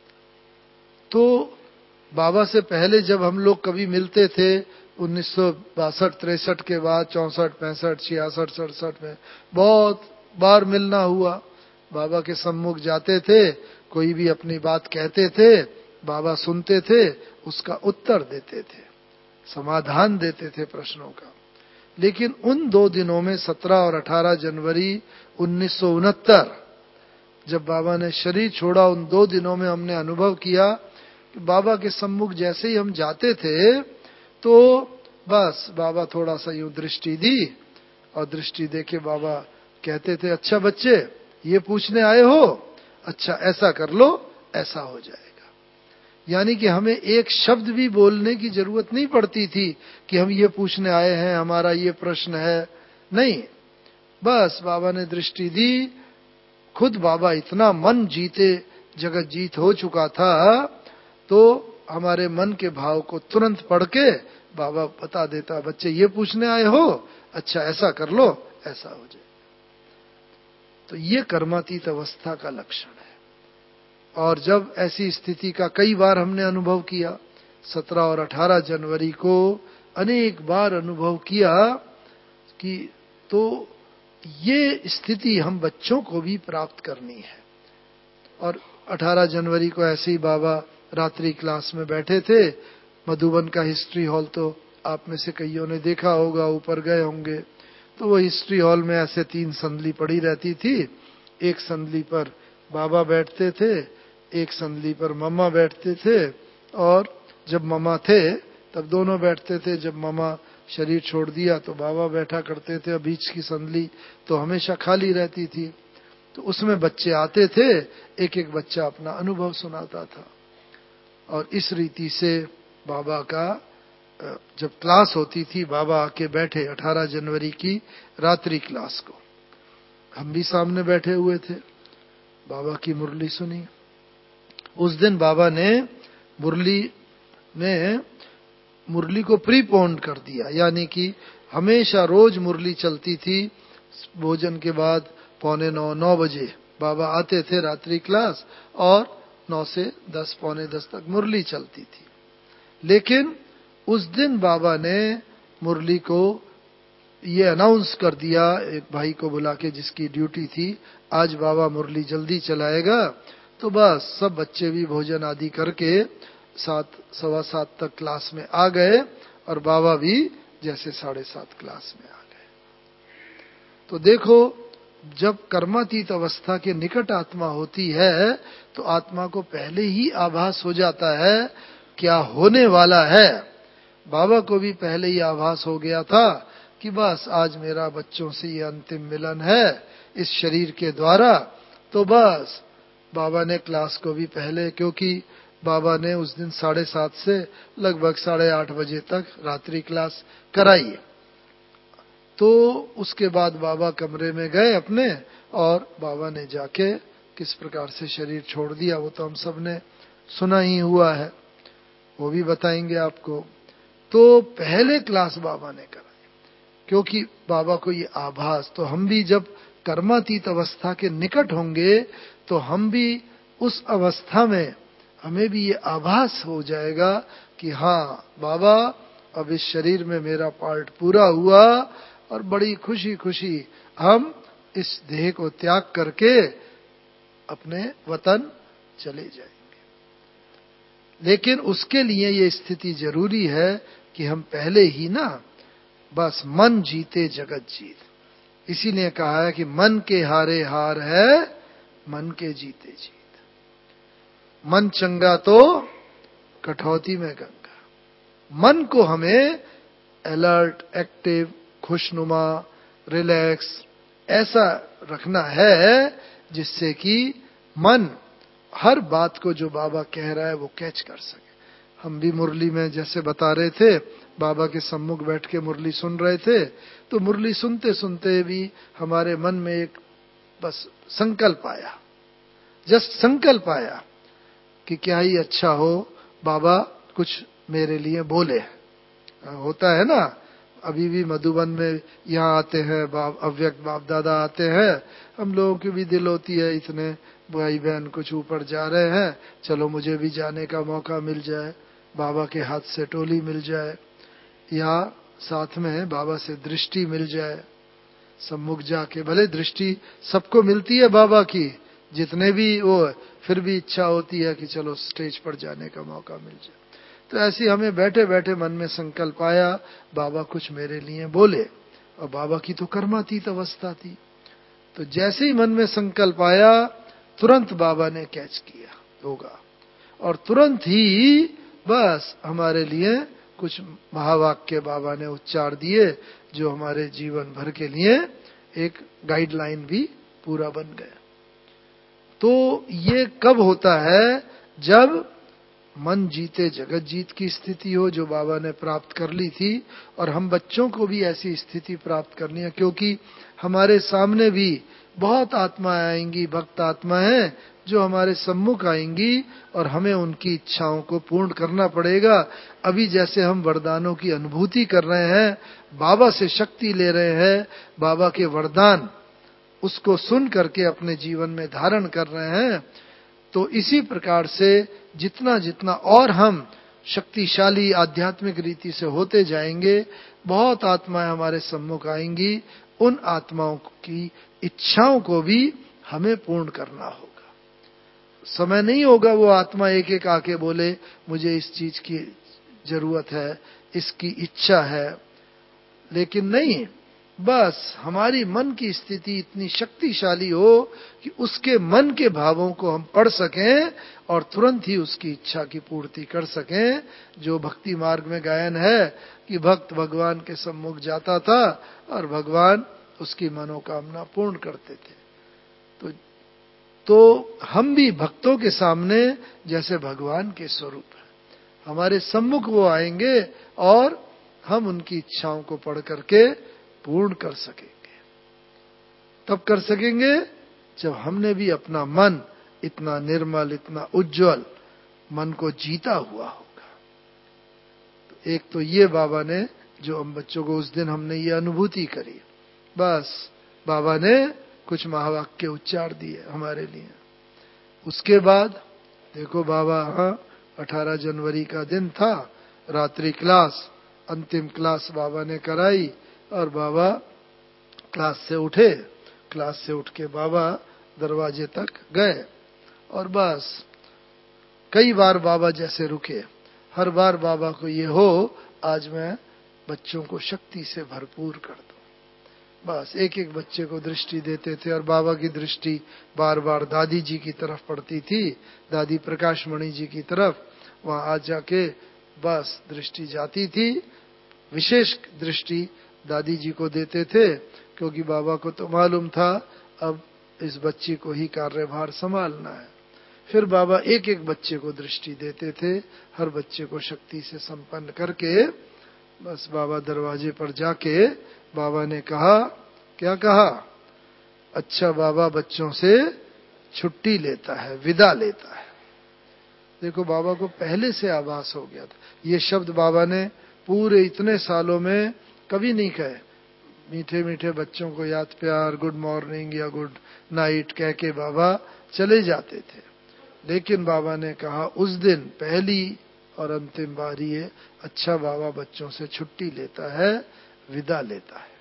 तो बाबा से पहले जब हम लोग कभी मिलते थे उन्नीस सौ बासठ तिरसठ के बाद, चौसठ पैंसठ छियासठ सड़सठ में बहुत बार मिलना हुआ। बाबा के सम्मुख जाते थे, कोई भी अपनी बात कहते थे, बाबा सुनते थे, उसका उत्तर देते थे, समाधान देते थे प्रश्नों का। लेकिन उन दो दिनों में सत्रह और अठारह जनवरी उन्नीस सौ उनहत्तर जब बाबा ने शरीर छोड़ा, उन दो दिनों में हमने अनुभव किया कि बाबा के सम्मुख जैसे ही हम जाते थे तो बस बाबा थोड़ा सा यूं दृष्टि दी, और दृष्टि देके बाबा कहते थे, अच्छा बच्चे ये पूछने आए हो, अच्छा ऐसा कर लो, ऐसा हो जाएगा। यानी कि हमें एक शब्द भी बोलने की जरूरत नहीं पड़ती थी कि हम ये पूछने आए हैं, हमारा ये प्रश्न है, नहीं, बस बाबा ने दृष्टि दी। खुद बाबा इतना मन जीते जगत जीत हो चुका था, तो हमारे मन के भाव को तुरंत पढ़ के बाबा बता देता, बच्चे ये पूछने आए हो, अच्छा ऐसा कर लो, ऐसा हो जाए। तो ये कर्मातीत अवस्था का लक्षण है। और जब ऐसी स्थिति का कई बार हमने अनुभव किया, सत्रह और अठारह जनवरी को अनेक बार अनुभव किया कि तो ये स्थिति हम बच्चों को भी प्राप्त करनी है। और अठारह जनवरी को ऐसे ही बाबा रात्रि क्लास में बैठे थे। मधुबन का हिस्ट्री हॉल तो आप में से कईयों ने देखा होगा, ऊपर गए होंगे। तो वो हिस्ट्री हॉल में ऐसे तीन संदली पड़ी रहती थी, एक संदली पर बाबा बैठते थे, एक संदली पर मम्मा बैठते थे, और जब मम्मा थे तब दोनों बैठते थे, जब मम्मा शरीर छोड़ दिया तो बाबा बैठा करते थे। बीच की संदली तो हमेशा खाली रहती थी। तो उसमें बच्चे आते थे, एक एक बच्चा अपना अनुभव सुनाता था। और इस रीति से बाबा का जब क्लास होती थी, बाबा आके बैठे अठारह जनवरी की रात्रि क्लास को, हम भी सामने बैठे हुए थे, बाबा की मुरली सुनी। उस दिन बाबा ने मुरली में मुरली को प्रीपोन्ड कर दिया, यानी कि हमेशा रोज मुरली चलती थी। भोजन के बाद पौने नौ नौ बजे बाबा आते थे रात्रि क्लास, और नौ से दस पौने दस तक मुरली चलती थी। लेकिन उस दिन बाबा ने मुरली को ये अनाउंस कर दिया, एक भाई को बुला के जिसकी ड्यूटी थी, आज बाबा मुरली जल्दी चलाएगा। तो बस सब बच्चे भी भोजन आदि करके सात सवा सात तक क्लास में आ गए, और बाबा भी जैसे साढ़े सात क्लास में आ गए। तो देखो, जब कर्मातीत अवस्था के निकट आत्मा होती है तो आत्मा को पहले ही आभास हो जाता है क्या होने वाला है। बाबा को भी पहले ही आभास हो गया था कि बस आज मेरा बच्चों से ये अंतिम मिलन है इस शरीर के द्वारा। तो बस बाबा ने क्लास को भी पहले, क्योंकि बाबा ने उस दिन साढ़े सात से लगभग साढ़े आठ बजे तक रात्रि क्लास कराई। तो उसके बाद बाबा कमरे में गए अपने, और बाबा ने जाके किस प्रकार से शरीर छोड़ दिया वो तो हम सब ने सुना ही हुआ है, वो भी बताएंगे आपको। तो पहले क्लास बाबा ने कराई, क्योंकि बाबा को ये आभास, तो हम भी जब कर्मातीत अवस्था के निकट होंगे तो हम भी उस अवस्था में हमें भी ये आभास हो जाएगा कि हाँ बाबा, अब इस शरीर में मेरा पार्ट पूरा हुआ, और बड़ी खुशी खुशी हम इस देह को त्याग करके अपने वतन चले जाएंगे। लेकिन उसके लिए ये स्थिति जरूरी है कि हम पहले ही ना बस मन जीते जगत जीत। इसीलिए कहा है कि मन के हारे हार है, मन के जीते जीत। मन चंगा तो कठौती में गंगा। मन को हमें अलर्ट, एक्टिव, खुशनुमा, रिलैक्स ऐसा रखना है जिससे कि मन हर बात को जो बाबा कह रहा है वो कैच कर सके। हम भी मुरली में जैसे बता रहे थे, बाबा के सम्मुख बैठ के मुरली सुन रहे थे, तो मुरली सुनते सुनते भी हमारे मन में एक बस संकल्प आया, जस्ट संकल्प आया कि क्या ही अच्छा हो बाबा कुछ मेरे लिए बोले। होता है ना, अभी भी मधुबन में यहाँ आते हैं बाप अव्यक्त बाप दादा आते हैं, हम लोगों की भी दिल होती है इतने भाई बहन कुछ ऊपर जा रहे हैं, चलो मुझे भी जाने का मौका मिल जाए, बाबा के हाथ से टोली मिल जाए, या साथ में बाबा से दृष्टि मिल जाए। सम्मुख जाके भले दृष्टि सबको मिलती है बाबा की, जितने भी वो, फिर भी इच्छा होती है कि चलो स्टेज पर जाने का मौका मिल जाए। तो ऐसे हमें बैठे बैठे मन में संकल्प आया बाबा कुछ मेरे लिए बोले, और बाबा की तो कर्मातीत अवस्था थी। तो जैसे ही मन में संकल्प आया तुरंत बाबा ने कैच किया होगा, और तुरंत ही बस हमारे लिए कुछ महावाक्य बाबा ने उच्चार दिए जो हमारे जीवन भर के लिए एक गाइडलाइन भी पूरा बन गया। तो ये कब होता है? जब मन जीते जगत जीत की स्थिति हो, जो बाबा ने प्राप्त कर ली थी, और हम बच्चों को भी ऐसी स्थिति प्राप्त करनी है, क्योंकि हमारे सामने भी बहुत आत्माएं आएंगी, भक्त आत्माएं जो हमारे सम्मुख आएंगी, और हमें उनकी इच्छाओं को पूर्ण करना पड़ेगा। अभी जैसे हम वरदानों की अनुभूति कर रहे हैं, बाबा से शक्ति ले रहे हैं, बाबा के वरदान उसको सुन करके अपने जीवन में धारण कर रहे हैं, तो इसी प्रकार से जितना जितना और हम शक्तिशाली आध्यात्मिक रीति से होते जाएंगे, बहुत आत्माएं हमारे सम्मुख आएंगी, उन आत्माओं की इच्छाओं को भी हमें पूर्ण करना होगा। समय नहीं होगा वो आत्मा एक एक आके बोले मुझे इस चीज की जरूरत है, इसकी इच्छा है, लेकिन नहीं, बस हमारी मन की स्थिति इतनी शक्तिशाली हो कि उसके मन के भावों को हम पढ़ सकें और तुरंत ही उसकी इच्छा की पूर्ति कर सकें। जो भक्ति मार्ग में गायन है कि भक्त भगवान के सम्मुख जाता था और भगवान उसकी मनोकामना पूर्ण करते थे। तो तो हम भी भक्तों के सामने जैसे भगवान के स्वरूप है, हमारे सम्मुख वो आएंगे और हम उनकी इच्छाओं को पढ़ करके पूर्ण कर सकेंगे। तब कर सकेंगे जब हमने भी अपना मन इतना निर्मल, इतना उज्जवल मन को जीता हुआ होगा। तो एक तो ये बाबा ने, जो हम बच्चों को उस दिन हमने ये अनुभूति करी, बस बाबा ने कुछ महावाक्य उच्चार दिए हमारे लिए। उसके बाद देखो बाबा, हाँ अठारह जनवरी का दिन था, रात्रि क्लास, अंतिम क्लास बाबा ने कराई और बाबा क्लास से उठे। क्लास से उठ के बाबा दरवाजे तक गए और बस कई बार बाबा जैसे रुके, हर बार बाबा को ये हो आज मैं बच्चों को शक्ति से भरपूर कर दूं। बस एक एक बच्चे को दृष्टि देते थे और बाबा की दृष्टि बार बार दादी जी की तरफ पड़ती थी, दादी प्रकाशमणि जी की तरफ। वहां आ जाके बस दृष्टि जाती थी, विशेष दृष्टि दादी जी को देते थे, क्योंकि बाबा को तो मालूम था अब इस बच्ची को ही कार्यभार संभालना है। फिर बाबा एक एक बच्चे को दृष्टि देते थे, हर बच्चे को शक्ति से संपन्न करके बस बाबा दरवाजे पर जाके बाबा ने कहा, क्या कहा? अच्छा बाबा बच्चों से छुट्टी लेता है, विदा लेता है। देखो बाबा को पहले से आभास हो गया था। ये शब्द बाबा ने पूरे इतने सालों में कभी नहीं कहे। मीठे मीठे बच्चों को याद प्यार, गुड मॉर्निंग या गुड नाइट कह के बाबा चले जाते थे, लेकिन बाबा ने कहा उस दिन पहली और अंतिम बार ये, अच्छा बाबा बच्चों से छुट्टी लेता है, विदा लेता है।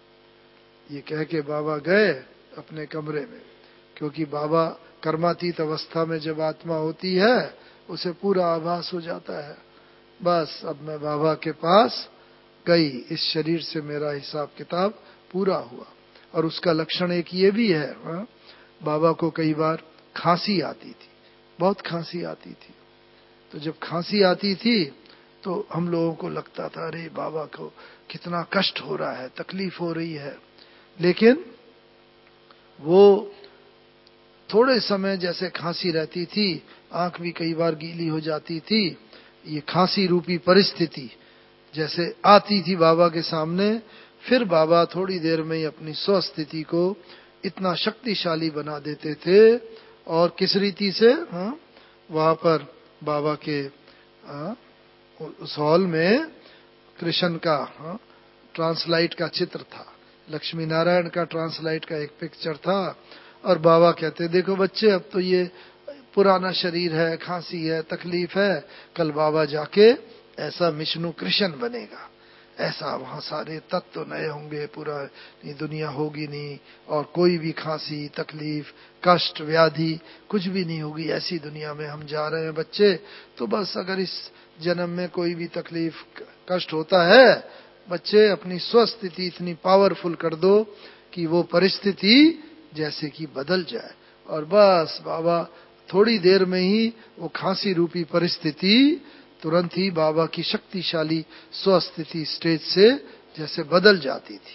ये कह के बाबा गए अपने कमरे में, क्योंकि बाबा कर्मातीत अवस्था में जब आत्मा होती है उसे पूरा आभास हो जाता है, बस अब मैं बाबा के पास गई, इस शरीर से मेरा हिसाब किताब पूरा हुआ। और उसका लक्षण एक ये भी है, हा? बाबा को कई बार खांसी आती थी, बहुत खांसी आती थी। तो जब खांसी आती थी तो हम लोगों को लगता था अरे बाबा को कितना कष्ट हो रहा है, तकलीफ हो रही है। लेकिन वो थोड़े समय जैसे खांसी रहती थी, आंख भी कई बार गीली हो जाती थी, ये खांसी रूपी परिस्थिति जैसे आती थी बाबा के सामने, फिर बाबा थोड़ी देर में ही अपनी स्वस्थिति को इतना शक्तिशाली बना देते थे। और किस रीति से, हाँ, वहां पर बाबा के हाँ, उस हॉल में कृष्ण का हाँ, ट्रांसलाइट का चित्र था, लक्ष्मी नारायण का ट्रांसलाइट का एक पिक्चर था। और बाबा कहते देखो बच्चे, अब तो ये पुराना शरीर है, खांसी है, तकलीफ है, कल बाबा जाके ऐसा विष्णु कृष्ण बनेगा, ऐसा वहां सारे तत्व नए होंगे, पूरा दुनिया होगी नहीं और कोई भी खांसी, तकलीफ, कष्ट, व्याधि कुछ भी नहीं होगी। ऐसी दुनिया में हम जा रहे हैं बच्चे। तो बस अगर इस जन्म में कोई भी तकलीफ, कष्ट होता है, बच्चे अपनी स्वस्थिति इतनी पावरफुल कर दो कि वो परिस्थिति जैसे कि बदल जाए। और बस बाबा थोड़ी देर में ही वो खांसी रूपी परिस्थिति तुरंत ही बाबा की शक्तिशाली स्वस्थिति स्टेज से जैसे बदल जाती थी।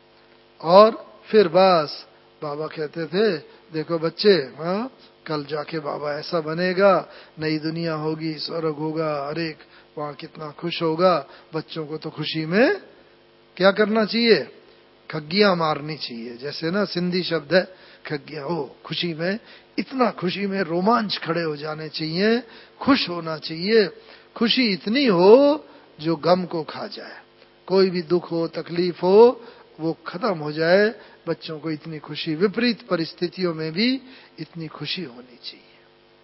और फिर बस बाबा कहते थे देखो बच्चे, हाँ, कल जाके बाबा ऐसा बनेगा, नई दुनिया होगी, स्वर्ग होगा, हरेक वहां कितना खुश होगा। बच्चों को तो खुशी में क्या करना चाहिए? खग्गियां मारनी चाहिए। जैसे ना सिंधी शब्द है खग्गियां, हो खुशी में, इतना खुशी में रोमांच खड़े हो जाने चाहिए, खुश होना चाहिए। खुशी इतनी हो जो गम को खा जाए, कोई भी दुख हो, तकलीफ हो, वो खत्म हो जाए। बच्चों को इतनी खुशी, विपरीत परिस्थितियों में भी इतनी खुशी होनी चाहिए।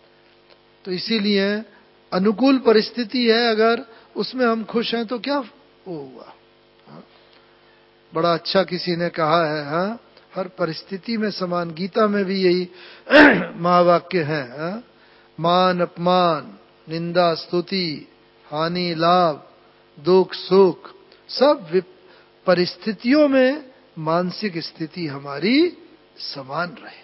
तो इसीलिए अनुकूल परिस्थिति है, अगर उसमें हम खुश हैं तो क्या वो हुआ। हाँ? बड़ा अच्छा किसी ने कहा है, हाँ, हर परिस्थिति में समान। गीता में भी यही महावाक्य है, हाँ? मान अपमान, निंदा स्तुति, हानि लाभ, दुख सुख, सब परिस्थितियों में मानसिक स्थिति हमारी समान रहे।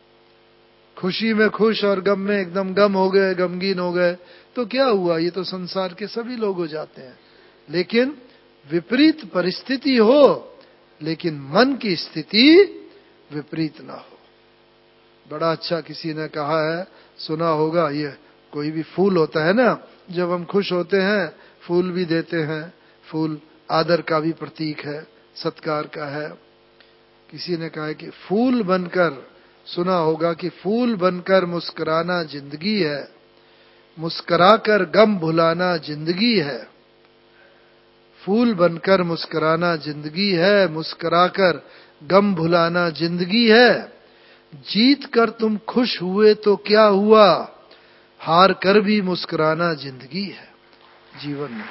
खुशी में खुश और गम में एकदम गम हो गए, गमगीन हो गए तो क्या हुआ? ये तो संसार के सभी लोग हो जाते हैं। लेकिन विपरीत परिस्थिति हो, लेकिन मन की स्थिति विपरीत ना हो। बड़ा अच्छा किसी ने कहा है, सुना होगा, ये कोई भी फूल होता है ना, जब हम खुश होते हैं फूल भी देते हैं। फूल आदर का भी प्रतीक है, सत्कार का है। किसी ने कहा है कि फूल बनकर, सुना होगा कि फूल बनकर मुस्कुराना जिंदगी है, मुस्कुराकर गम भुलाना जिंदगी है। फूल बनकर मुस्कुराना जिंदगी है, मुस्कुराकर गम भुलाना जिंदगी है। जीत कर तुम खुश हुए तो क्या हुआ, हार कर भी मुस्कुराना जिंदगी है। जीवन में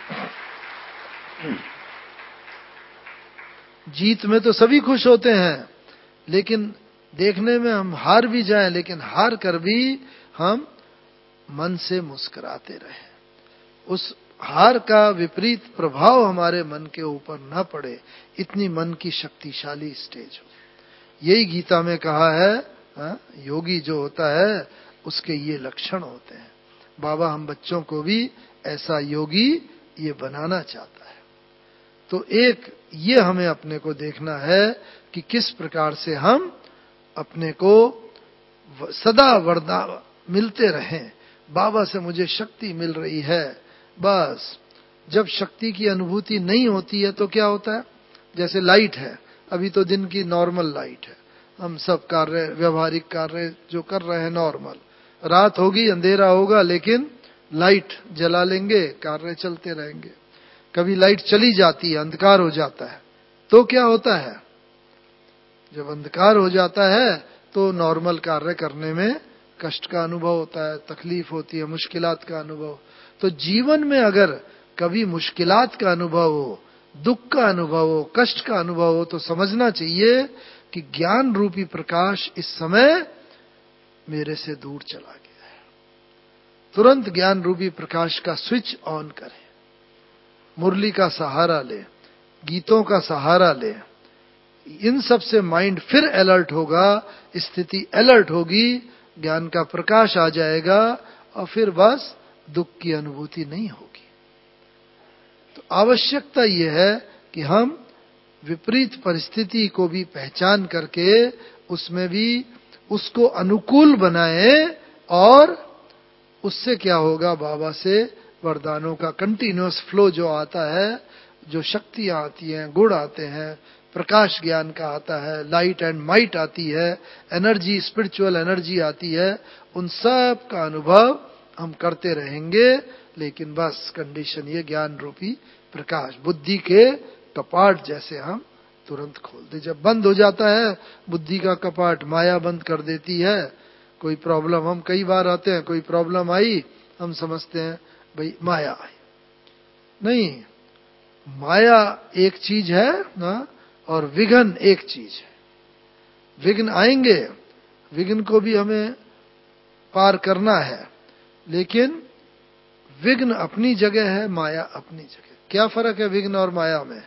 जीत में तो सभी खुश होते हैं, लेकिन देखने में हम हार भी जाएं, लेकिन हार कर भी हम मन से मुस्कुराते रहें। उस हार का विपरीत प्रभाव हमारे मन के ऊपर न पड़े, इतनी मन की शक्तिशाली स्टेज हो। यही गीता में कहा है, हा? योगी जो होता है उसके ये लक्षण होते हैं। बाबा हम बच्चों को भी ऐसा योगी ये बनाना चाहता है। तो एक ये हमें अपने को देखना है कि किस प्रकार से हम अपने को सदा वरदान मिलते रहें। बाबा से मुझे शक्ति मिल रही है, बस जब शक्ति की अनुभूति नहीं होती है तो क्या होता है, जैसे लाइट है, अभी तो दिन की नॉर्मल लाइट है, हम सब कार्य व्यवहारिक कार्य जो कर रहे हैं नॉर्मल, रात होगी अंधेरा होगा लेकिन लाइट जला लेंगे, कार्य चलते रहेंगे। कभी लाइट चली जाती है, अंधकार हो जाता है, तो क्या होता है, जब अंधकार हो जाता है तो नॉर्मल कार्य करने में कष्ट का अनुभव होता है, तकलीफ होती है, मुश्किलात का अनुभव। तो जीवन में अगर कभी मुश्किलात का अनुभव हो, दुख का अनुभव हो, कष्ट का अनुभव हो, तो समझना चाहिए कि ज्ञान रूपी प्रकाश इस समय मेरे से दूर चला गया है। तुरंत ज्ञान रूपी प्रकाश का स्विच ऑन करें, मुरली का सहारा ले, गीतों का सहारा ले, इन सब से माइंड फिर अलर्ट होगा, स्थिति अलर्ट होगी, ज्ञान का प्रकाश आ जाएगा और फिर बस दुख की अनुभूति नहीं होगी। तो आवश्यकता यह है कि हम विपरीत परिस्थिति को भी पहचान करके उसमें भी उसको अनुकूल बनाएं, और उससे क्या होगा, बाबा से वरदानों का कंटिन्यूअस फ्लो जो आता है, जो शक्तियां आती हैं, गुण आते हैं, प्रकाश ज्ञान का आता है, लाइट एंड माइट आती है, एनर्जी, स्पिरिचुअल एनर्जी आती है, उन सब का अनुभव हम करते रहेंगे। लेकिन बस कंडीशन ये ज्ञान रूपी प्रकाश बुद्धि के कपाट जैसे हम तुरंत खोल दे। जब बंद हो जाता है बुद्धि का कपाट, माया बंद कर देती है। कोई प्रॉब्लम, हम कई बार आते हैं, कोई प्रॉब्लम आई, हम समझते हैं भाई माया आई, नहीं, माया एक चीज है ना, और विघ्न एक चीज है। विघ्न आएंगे, विघ्न को भी हमें पार करना है, लेकिन विघ्न अपनी जगह है, माया अपनी जगह। क्या फर्क है विघ्न और माया में?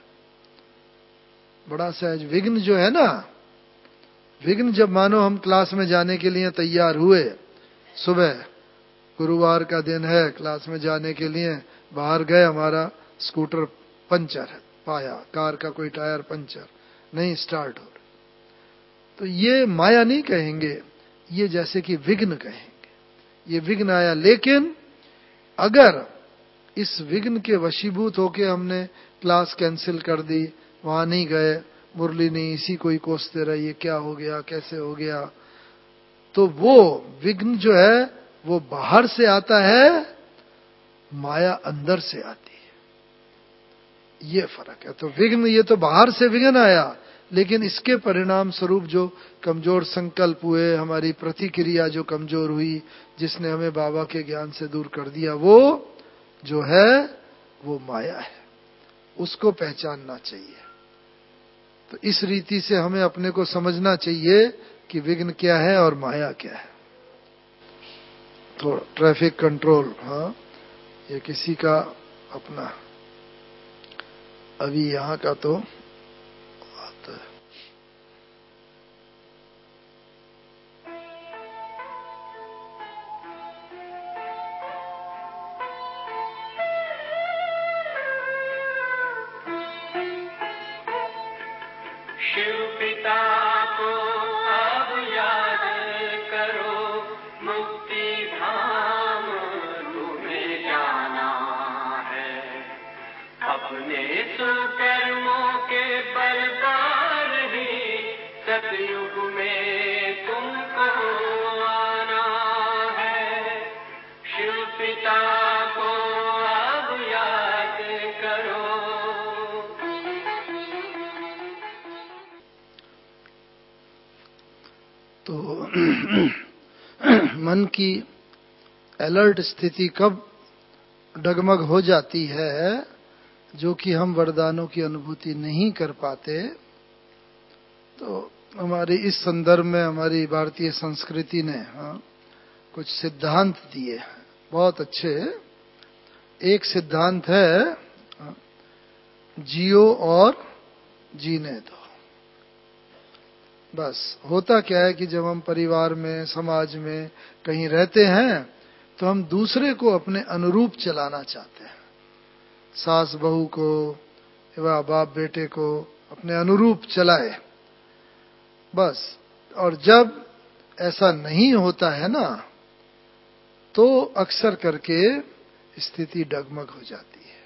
बड़ा सहज। विघ्न जो है ना, विघ्न जब मानो हम क्लास में जाने के लिए तैयार हुए, सुबह गुरुवार का दिन है, क्लास में जाने के लिए बाहर गए, हमारा स्कूटर पंचर है, पाया कार का कोई टायर पंचर, नहीं स्टार्ट हो रहा, तो ये माया नहीं कहेंगे, ये जैसे कि विघ्न कहेंगे। ये विघ्न आया, लेकिन अगर इस विघ्न के वशीभूत होके हमने क्लास कैंसिल कर दी, वहां नहीं गए, मुरली नहीं, इसी को ही कोसते रहे, ये क्या हो गया, कैसे हो गया, तो वो विघ्न जो है वो बाहर से आता है, माया अंदर से आती है। ये फर्क है। तो विघ्न, ये तो बाहर से विघ्न आया, लेकिन इसके परिणाम स्वरूप जो कमजोर संकल्प हुए, हमारी प्रतिक्रिया जो कमजोर हुई, जिसने हमें बाबा के ज्ञान से दूर कर दिया, वो जो है वो माया है। उसको पहचानना चाहिए। तो इस रीति से हमें अपने को समझना चाहिए कि विघ्न क्या है और माया क्या है। तो ट्रैफिक कंट्रोल, हाँ, ये किसी का अपना, अभी यहाँ का तो बात है। शिव पिता को अब याद कर मन की अलर्ट स्थिति कब डगमग हो जाती है, जो कि हम वरदानों की अनुभूति नहीं कर पाते। तो हमारी इस संदर्भ में हमारी भारतीय संस्कृति ने हाँ, कुछ सिद्धांत दिए हैं बहुत अच्छे। एक सिद्धांत है हाँ, जियो और जीने दो। बस होता क्या है कि जब हम परिवार में, समाज में कहीं रहते हैं तो हम दूसरे को अपने अनुरूप चलाना चाहते हैं। सास बहू को या बाप बेटे को अपने अनुरूप चलाए बस। और जब ऐसा नहीं होता है ना, तो अक्सर करके स्थिति डगमग हो जाती है।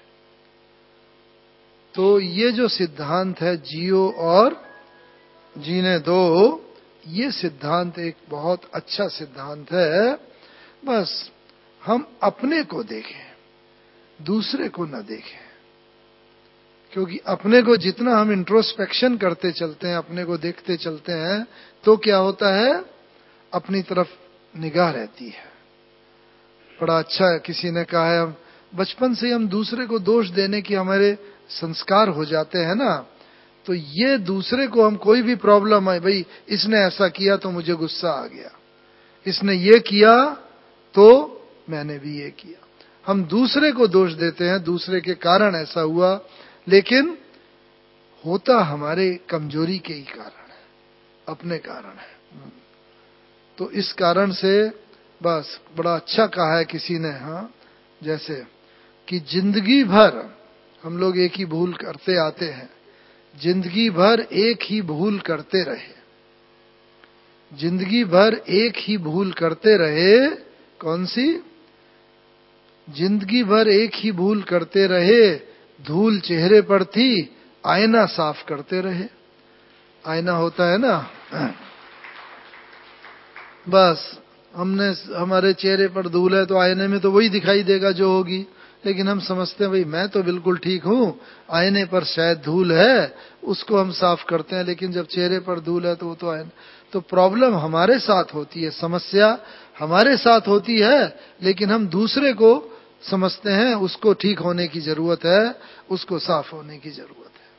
तो ये जो सिद्धांत है जियो और जीने दो, ये सिद्धांत एक बहुत अच्छा सिद्धांत है। बस हम अपने को देखें, दूसरे को न देखें। क्योंकि अपने को जितना हम इंट्रोस्पेक्शन करते चलते हैं, अपने को देखते चलते हैं, तो क्या होता है, अपनी तरफ निगाह रहती है। बड़ा अच्छा है, किसी ने कहा है बचपन से हम दूसरे को दोष देने की हमारे संस्कार हो जाते हैं ना, तो ये दूसरे को हम कोई भी प्रॉब्लम है, भाई इसने ऐसा किया तो मुझे गुस्सा आ गया, इसने ये किया तो मैंने भी ये किया। हम दूसरे को दोष देते हैं, दूसरे के कारण ऐसा हुआ, लेकिन होता हमारे कमजोरी के ही कारण है, अपने कारण है। तो इस कारण से बस बड़ा अच्छा कहा है किसी ने, हाँ, जैसे कि जिंदगी भर हम लोग एक ही भूल करते आते हैं, जिंदगी भर एक ही भूल करते रहे, जिंदगी भर एक ही भूल करते रहे। कौन सी? जिंदगी भर एक ही भूल करते रहे, धूल चेहरे पर थी, आईना साफ करते रहे। आईना होता है ना, बस हमने हमारे चेहरे पर धूल है तो आईने में तो वही दिखाई देगा जो होगी, लेकिन हम समझते हैं भाई मैं तो बिल्कुल ठीक हूं, आईने पर शायद धूल है, उसको हम साफ करते हैं। लेकिन जब चेहरे पर धूल है तो वो तो आईना। तो प्रॉब्लम हमारे साथ होती है, समस्या हमारे साथ होती है, लेकिन हम दूसरे को समझते हैं उसको ठीक होने की जरूरत है, उसको साफ होने की जरूरत है।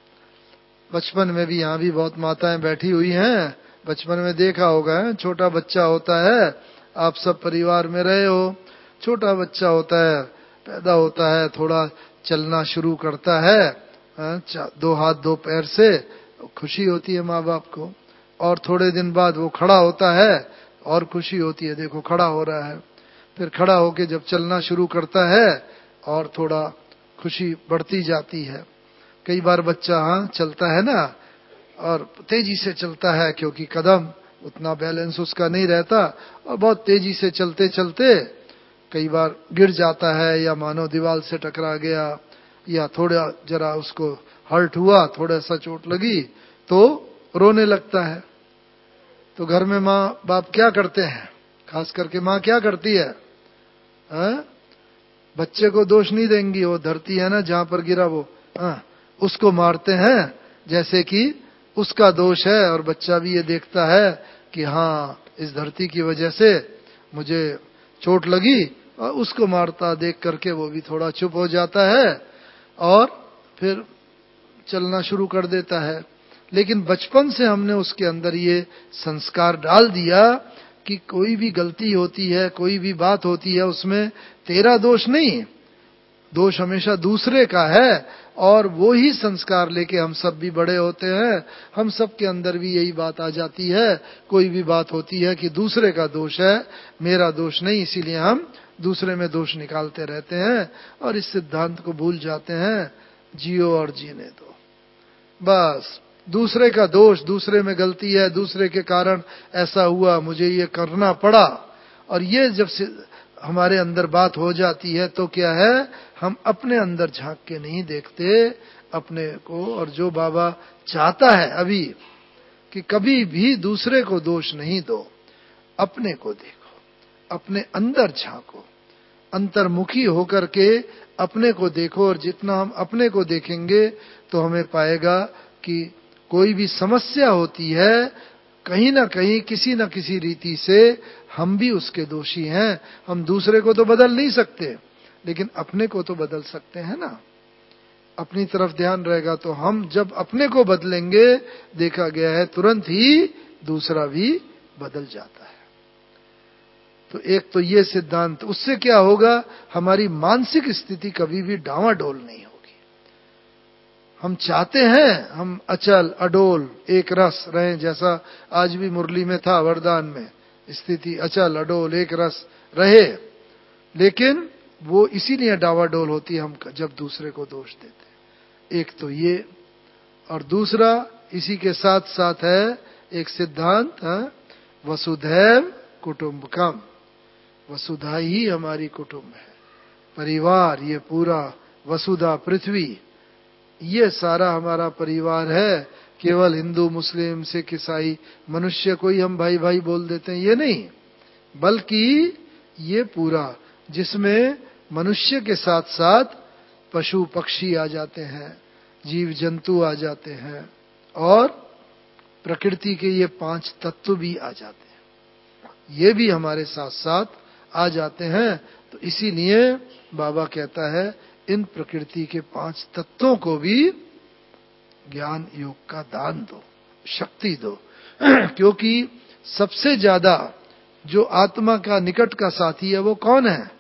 बचपन में भी यहाँ भी बहुत माताएं बैठी हुई हैं, बचपन में देखा होगा, छोटा बच्चा होता है, आप सब परिवार में रहे हो, छोटा बच्चा होता है, पैदा होता है, थोड़ा चलना शुरू करता है, दो हाथ दो पैर से, खुशी होती है माँ बाप को। और थोड़े दिन बाद वो खड़ा होता है और खुशी होती है, देखो खड़ा हो रहा है। फिर खड़ा होके जब चलना शुरू करता है और थोड़ा खुशी बढ़ती जाती है। कई बार बच्चा हाँ चलता है ना, और तेजी से चलता है क्योंकि कदम उतना बैलेंस उसका नहीं रहता, और बहुत तेजी से चलते चलते कई बार गिर जाता है, या मानो दीवार से टकरा गया, या थोड़ा जरा उसको हर्ट हुआ, थोड़ा सा चोट लगी तो रोने लगता है। तो घर में माँ बाप क्या करते हैं, खास करके माँ क्या करती है, हा? बच्चे को दोष नहीं देंगी, वो धरती है ना जहां पर गिरा वो, हा? उसको मारते हैं जैसे कि उसका दोष है। और बच्चा भी ये देखता है कि हाँ इस धरती की वजह से मुझे चोट लगी, और उसको मारता देख करके वो भी थोड़ा चुप हो जाता है और फिर चलना शुरू कर देता है। लेकिन बचपन से हमने उसके अंदर ये संस्कार डाल दिया कि कोई भी गलती होती है, कोई भी बात होती है, उसमें तेरा दोष नहीं, दोष हमेशा दूसरे का है। और वो ही संस्कार लेके हम सब भी बड़े होते हैं, हम सब के अंदर भी यही बात आ जाती है। कोई भी बात होती है कि दूसरे का दोष है, मेरा दोष नहीं, इसीलिए हम दूसरे में दोष निकालते रहते हैं और इस सिद्धांत को भूल जाते हैं, जियो और जीने दो। बस दूसरे का दोष, दूसरे में गलती है, दूसरे के कारण ऐसा हुआ, मुझे ये करना पड़ा, और ये जब हमारे अंदर बात हो जाती है तो क्या है, हम अपने अंदर झांक के नहीं देखते अपने को। और जो बाबा चाहता है अभी कि कभी भी दूसरे को दोष नहीं दो, अपने को देखो, अपने अंदर झांको, अंतर्मुखी होकर के अपने को देखो। और जितना हम अपने को देखेंगे तो हमें पाएगा कि कोई भी समस्या होती है कहीं ना कहीं किसी न किसी रीति से हम भी उसके दोषी हैं। हम दूसरे को तो बदल नहीं सकते, लेकिन अपने को तो बदल सकते हैं ना। अपनी तरफ ध्यान रहेगा तो हम जब अपने को बदलेंगे, देखा गया है तुरंत ही दूसरा भी बदल जाता है। तो एक तो ये सिद्धांत, उससे क्या होगा, हमारी मानसिक स्थिति कभी भी डावाडोल नहीं होगी। हम चाहते हैं हम अचल अडोल एक रस रहें, जैसा आज भी मुरली में था, वरदान में, स्थिति अचल अडोल एक रस रहे। लेकिन वो इसीलिए डावाडोल होती है हम जब दूसरे को दोष देते हैं। एक तो ये, और दूसरा इसी के साथ साथ है एक सिद्धांत, वसुधैव कुटुंबकम। वसुधा ही हमारी कुटुंब है, परिवार, ये पूरा वसुधा पृथ्वी, ये सारा हमारा परिवार है। केवल हिंदू मुस्लिम सिख ईसाई मनुष्य को ही हम भाई भाई बोल देते हैं, ये नहीं, बल्कि ये पूरा, जिसमें मनुष्य के साथ साथ पशु पक्षी आ जाते हैं, जीव जंतु आ जाते हैं, और प्रकृति के ये पांच तत्व भी आ जाते हैं, ये भी हमारे साथ साथ आ जाते हैं। तो इसीलिए बाबा कहता है इन प्रकृति के पांच तत्वों को भी ज्ञान योग का दान दो, शक्ति दो। क्योंकि सबसे ज्यादा जो आत्मा का निकट का साथी है वो कौन है?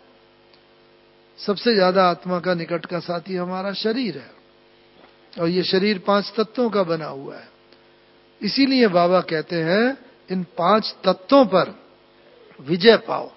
सबसे ज्यादा आत्मा का निकट का साथी हमारा शरीर है, और ये शरीर पांच तत्वों का बना हुआ है। इसीलिए बाबा कहते हैं इन पांच तत्वों पर विजय पाओ।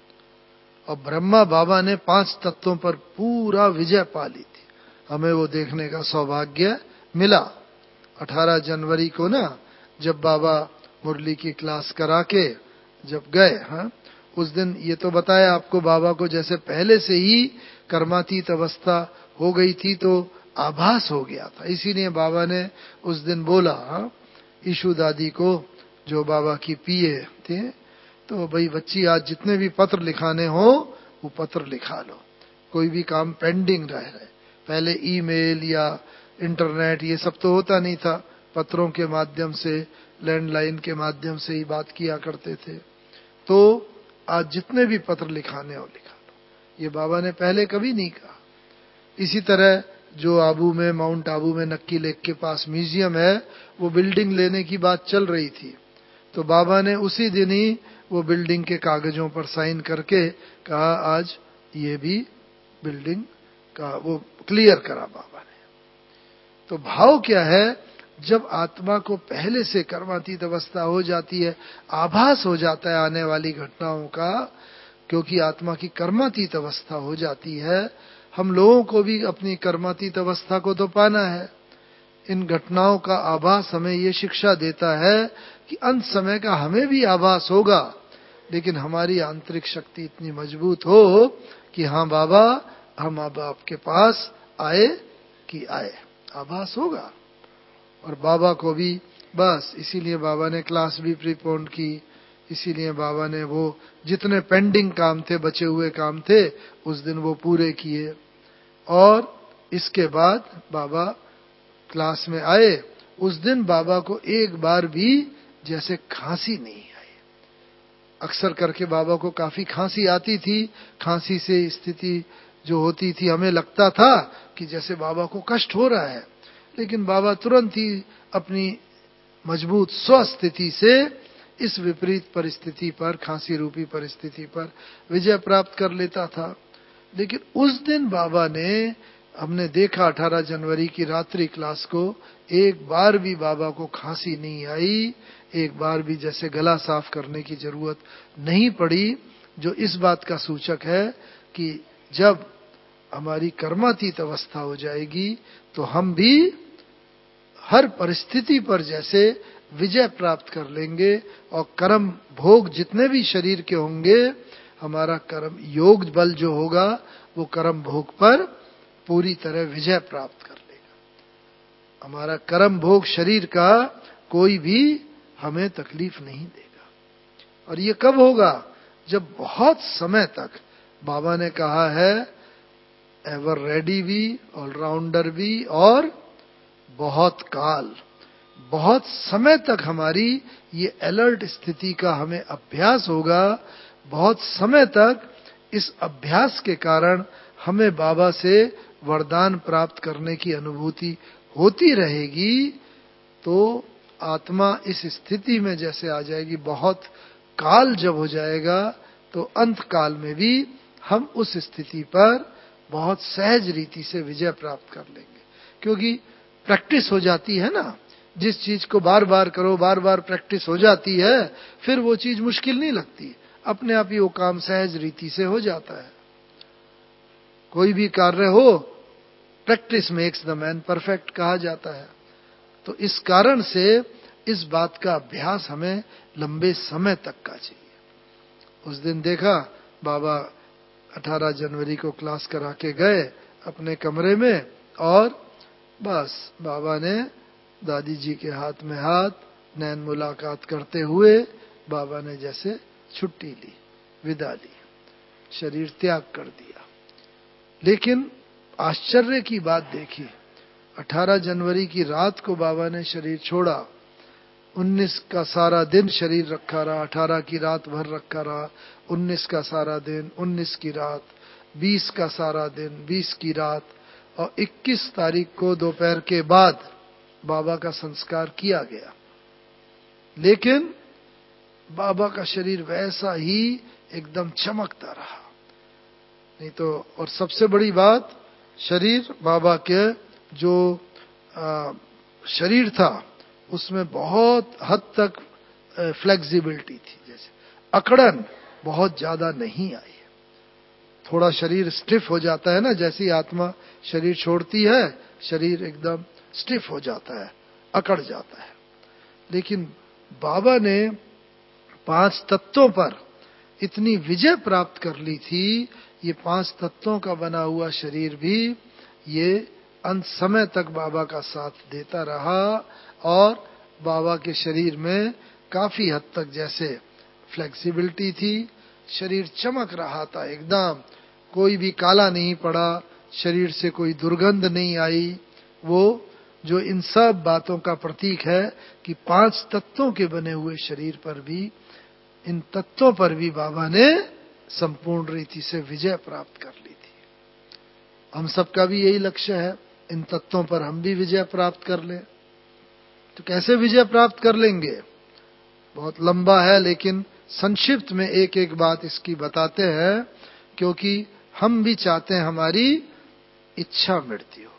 और ब्रह्मा बाबा ने पांच तत्वों पर पूरा विजय पा ली थी, हमें वो देखने का सौभाग्य मिला। अठारह जनवरी को ना, जब बाबा मुरली की क्लास करा के जब गए, हाँ, उस दिन ये तो बताया आपको, बाबा को जैसे पहले से ही कर्मातीत अवस्था हो गई थी, तो आभास हो गया था। इसीलिए बाबा ने उस दिन बोला, हाँ, ईशु दादी को, जो बाबा की पीए थे, तो भाई बच्ची आज जितने भी पत्र लिखाने हो वो पत्र लिखा लो, कोई भी काम पेंडिंग रह रहे। पहले ईमेल या इंटरनेट ये सब तो होता नहीं था, पत्रों के माध्यम से, लैंडलाइन के माध्यम से ही बात किया करते थे। तो आज जितने भी पत्र लिखाने हो लिखा लो, ये बाबा ने पहले कभी नहीं कहा। इसी तरह जो आबू में, माउंट आबू में नक्की लेक के पास म्यूजियम है, वो बिल्डिंग लेने की बात चल रही थी, तो बाबा ने उसी दिन ही वो बिल्डिंग के कागजों पर साइन करके कहा आज ये भी बिल्डिंग का वो क्लियर करा बाबा ने। तो भाव क्या है, जब आत्मा को पहले से कर्मातीत अवस्था हो जाती है, आभास हो जाता है आने वाली घटनाओं का, क्योंकि आत्मा की कर्मातीत अवस्था हो जाती है। हम लोगों को भी अपनी कर्मातीत अवस्था को तो पाना है। इन घटनाओं का आभास हमें ये शिक्षा देता है कि अंत समय का हमें भी आभास होगा, लेकिन हमारी आंतरिक शक्ति इतनी मजबूत हो कि हाँ बाबा, हम अब आपके पास आए कि आए, आभास होगा। और बाबा को भी बस इसीलिए बाबा ने क्लास भी प्रीपोन की, इसीलिए बाबा ने वो जितने पेंडिंग काम थे, बचे हुए काम थे, उस दिन वो पूरे किए। और इसके बाद बाबा क्लास में आए, उस दिन बाबा को एक बार भी जैसे खांसी नहीं आई। अक्सर करके बाबा को काफी खांसी आती थी, खांसी से स्थिति जो होती थी, हमें लगता था कि जैसे बाबा को कष्ट हो रहा है, लेकिन बाबा तुरंत ही अपनी मजबूत स्वस्थिति से इस विपरीत परिस्थिति पर, खांसी रूपी परिस्थिति पर विजय प्राप्त कर लेता था। लेकिन उस दिन बाबा ने, हमने देखा अठारह जनवरी की रात्रि क्लास को, एक बार भी बाबा को खांसी नहीं आई, एक बार भी जैसे गला साफ करने की जरूरत नहीं पड़ी, जो इस बात का सूचक है कि जब हमारी कर्मातीत अवस्था हो जाएगी तो हम भी हर परिस्थिति पर जैसे विजय प्राप्त कर लेंगे, और कर्म भोग जितने भी शरीर के होंगे, हमारा कर्म योग बल जो होगा वो कर्म भोग पर पूरी तरह विजय प्राप्त कर लेगा। हमारा कर्म भोग शरीर का कोई भी हमें तकलीफ नहीं देगा। और ये कब होगा? जब बहुत समय तक, बाबा ने कहा है एवर रेडी भी, ऑलराउंडर भी, और बहुत काल, बहुत समय तक हमारी ये अलर्ट स्थिति का हमें अभ्यास होगा। बहुत समय तक इस अभ्यास के कारण हमें बाबा से वरदान प्राप्त करने की अनुभूति होती रहेगी। तो आत्मा इस स्थिति में जैसे आ जाएगी, बहुत काल जब हो जाएगा तो अंत काल में भी हम उस स्थिति पर बहुत सहज रीति से विजय प्राप्त कर लेंगे, क्योंकि प्रैक्टिस हो जाती है ना। जिस चीज को बार बार करो, बार बार प्रैक्टिस हो जाती है, फिर वो चीज मुश्किल नहीं लगती, अपने आप ही वो काम सहज रीति से हो जाता है। कोई भी कार्य हो, practice makes the man perfect कहा जाता है। तो इस कारण से इस बात का अभ्यास हमें लंबे समय तक का चाहिए। उस दिन देखा, बाबा अठारह जनवरी को क्लास करा के गए अपने कमरे में, और बस बाबा ने दादी जी के हाथ में हाथ, नैन मुलाकात करते हुए बाबा ने जैसे छुट्टी ली, विदा ली, शरीर त्याग कर दिया। लेकिन आश्चर्य की बात देखी, अठारह जनवरी की रात को बाबा ने शरीर छोड़ा। उन्नीस का सारा दिन शरीर रखा रहा, अठारह की रात भर रखा रहा, उन्नीस का सारा दिन, उन्नीस की रात, बीस का सारा दिन, बीस की रात, और इक्कीस तारीख को दोपहर के बाद बाबा का संस्कार किया गया। लेकिन बाबा का शरीर वैसा ही एकदम चमकता रहा। नहीं तो, और सबसे बड़ी बात, शरीर बाबा के जो आ, शरीर था उसमें बहुत हद तक फ्लेक्सिबिलिटी थी, जैसे अकड़न बहुत ज्यादा नहीं आई। थोड़ा शरीर स्टिफ हो जाता है ना, जैसी आत्मा शरीर छोड़ती है, शरीर एकदम स्टिफ हो जाता है, अकड़ जाता है। लेकिन बाबा ने पांच तत्वों पर इतनी विजय प्राप्त कर ली थी, ये पांच तत्वों का बना हुआ शरीर भी ये अंत समय तक बाबा का साथ देता रहा, और बाबा के शरीर में काफी हद तक जैसे फ्लेक्सिबिलिटी थी, शरीर चमक रहा था एकदम, कोई भी काला नहीं पड़ा, शरीर से कोई दुर्गंध नहीं आई। वो जो इन सब बातों का प्रतीक है कि पांच तत्वों के बने हुए शरीर पर भी, इन तत्वों पर भी बाबा ने संपूर्ण रीति से विजय प्राप्त कर ली थी। हम सबका भी यही लक्ष्य है, इन तत्वों पर हम भी विजय प्राप्त कर लें। तो कैसे विजय प्राप्त कर लेंगे, बहुत लंबा है, लेकिन संक्षिप्त में एक एक बात इसकी बताते हैं, क्योंकि हम भी चाहते हैं हमारी इच्छा मृत्यु हो।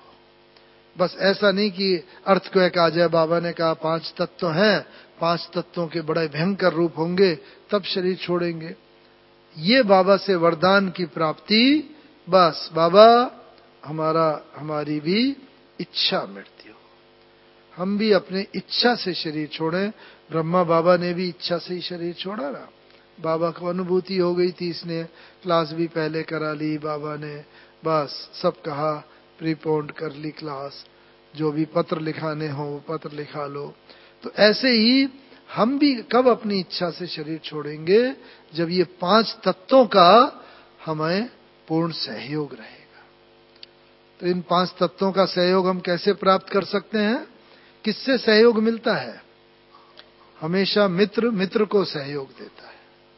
बस ऐसा नहीं कि अर्थक्वेक आ जाए, बाबा ने कहा पांच तत्व हैं, पांच तत्वों के बड़े भयंकर रूप होंगे तब शरीर छोड़ेंगे। ये बाबा से वरदान की प्राप्ति, बस बाबा हमारा हमारी भी इच्छा मृत्यु हो, हम भी अपने इच्छा से शरीर छोड़ें। ब्रह्मा बाबा ने भी इच्छा से ही शरीर छोड़ा ना, बाबा को अनुभूति हो गई थी, इसने क्लास भी पहले करा ली बाबा ने, बस सब कहा प्रीपोन्ड कर ली क्लास, जो भी पत्र लिखाने हो वो पत्र लिखा लो। तो ऐसे ही हम भी कब अपनी इच्छा से शरीर छोड़ेंगे, जब ये पांच तत्वों का हमें पूर्ण सहयोग रहेगा। तो इन पांच तत्वों का सहयोग हम कैसे प्राप्त कर सकते हैं, किससे सहयोग मिलता है? हमेशा मित्र मित्र को सहयोग देता है।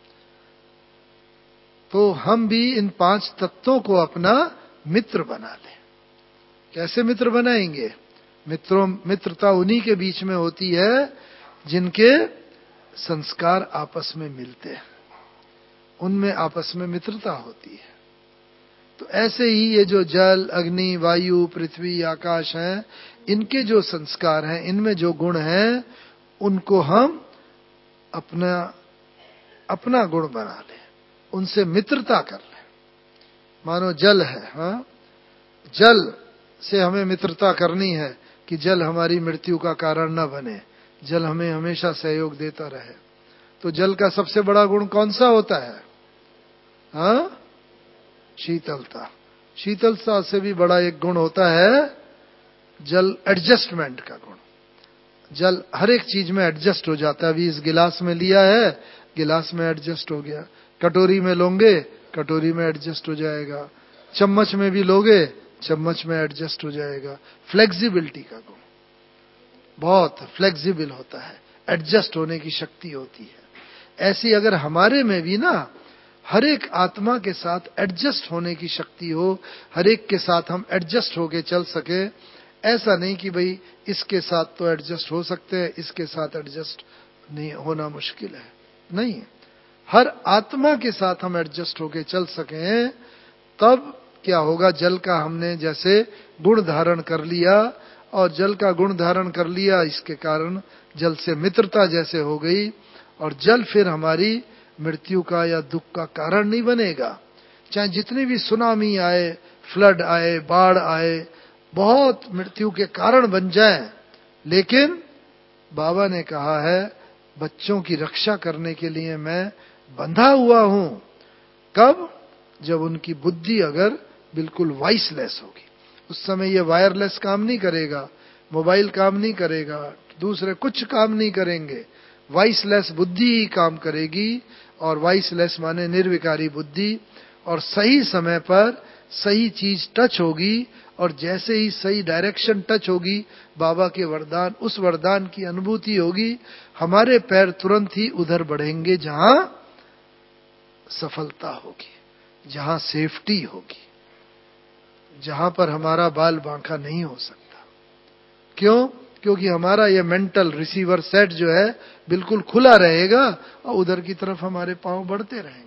तो हम भी इन पांच तत्वों को अपना मित्र बना लें। कैसे मित्र बनाएंगे? मित्रों मित्रता उन्हीं के बीच में होती है जिनके संस्कार आपस में मिलते हैं, उनमें आपस में मित्रता होती है। तो ऐसे ही ये जो जल, अग्नि, वायु, पृथ्वी, आकाश हैं, इनके जो संस्कार हैं, इनमें जो गुण हैं, उनको हम अपना अपना गुण बना लें, उनसे मित्रता कर लें। मानो जल है, हाँ, जल से हमें मित्रता करनी है कि जल हमारी मृत्यु का कारण न बने, जल हमें हमेशा सहयोग देता रहे। तो जल का सबसे बड़ा गुण कौन सा होता है? हाँ, शीतलता। शीतलता से भी बड़ा एक गुण होता है जल एडजस्टमेंट का गुण। जल हर एक चीज में एडजस्ट हो जाता है। अभी इस गिलास में लिया है, गिलास में एडजस्ट हो गया, कटोरी में लोगे, कटोरी में एडजस्ट हो जाएगा, चम्मच में भी लोगे, चम्मच में एडजस्ट हो जाएगा। फ्लेक्सिबिलिटी का गुण। बहुत फ्लेक्सिबल होता है, एडजस्ट होने की शक्ति होती है। ऐसी अगर हमारे में भी ना हर एक आत्मा के साथ एडजस्ट होने की शक्ति हो, हर एक के साथ हम एडजस्ट होके चल सके, ऐसा नहीं कि भाई इसके साथ तो एडजस्ट हो सकते हैं, इसके साथ एडजस्ट नहीं होना मुश्किल है, नहीं, हर आत्मा के साथ हम एडजस्ट होके चल सकें, तब क्या होगा, जल का हमने जैसे गुण धारण कर लिया, और जल का गुण धारण कर लिया, इसके कारण जल से मित्रता जैसे हो गई, और जल फिर हमारी मृत्यु का या दुख का कारण नहीं बनेगा। चाहे जितनी भी सुनामी आए, फ्लड आए, बाढ़ आए, बहुत मृत्यु के कारण बन जाए, लेकिन बाबा ने कहा है बच्चों की रक्षा करने के लिए मैं बंधा हुआ हूं। कब? जब उनकी बुद्धि अगर बिल्कुल वॉइसलेस होगी, उस समय ये वायरलेस काम नहीं करेगा, मोबाइल काम नहीं करेगा, दूसरे कुछ काम नहीं करेंगे, वॉइसलेस बुद्धि ही काम करेगी। और वॉइसलेस माने निर्विकारी बुद्धि, और सही समय पर सही चीज टच होगी, और जैसे ही सही डायरेक्शन टच होगी, बाबा के वरदान, उस वरदान की अनुभूति होगी, हमारे पैर तुरंत ही उधर बढ़ेंगे जहां सफलता होगी, जहां सेफ्टी होगी, जहां पर हमारा बाल बांका नहीं हो सकता। क्यों? क्योंकि हमारा ये मेंटल रिसीवर सेट जो है बिल्कुल खुला रहेगा, और उधर की तरफ हमारे पांव बढ़ते रहेंगे।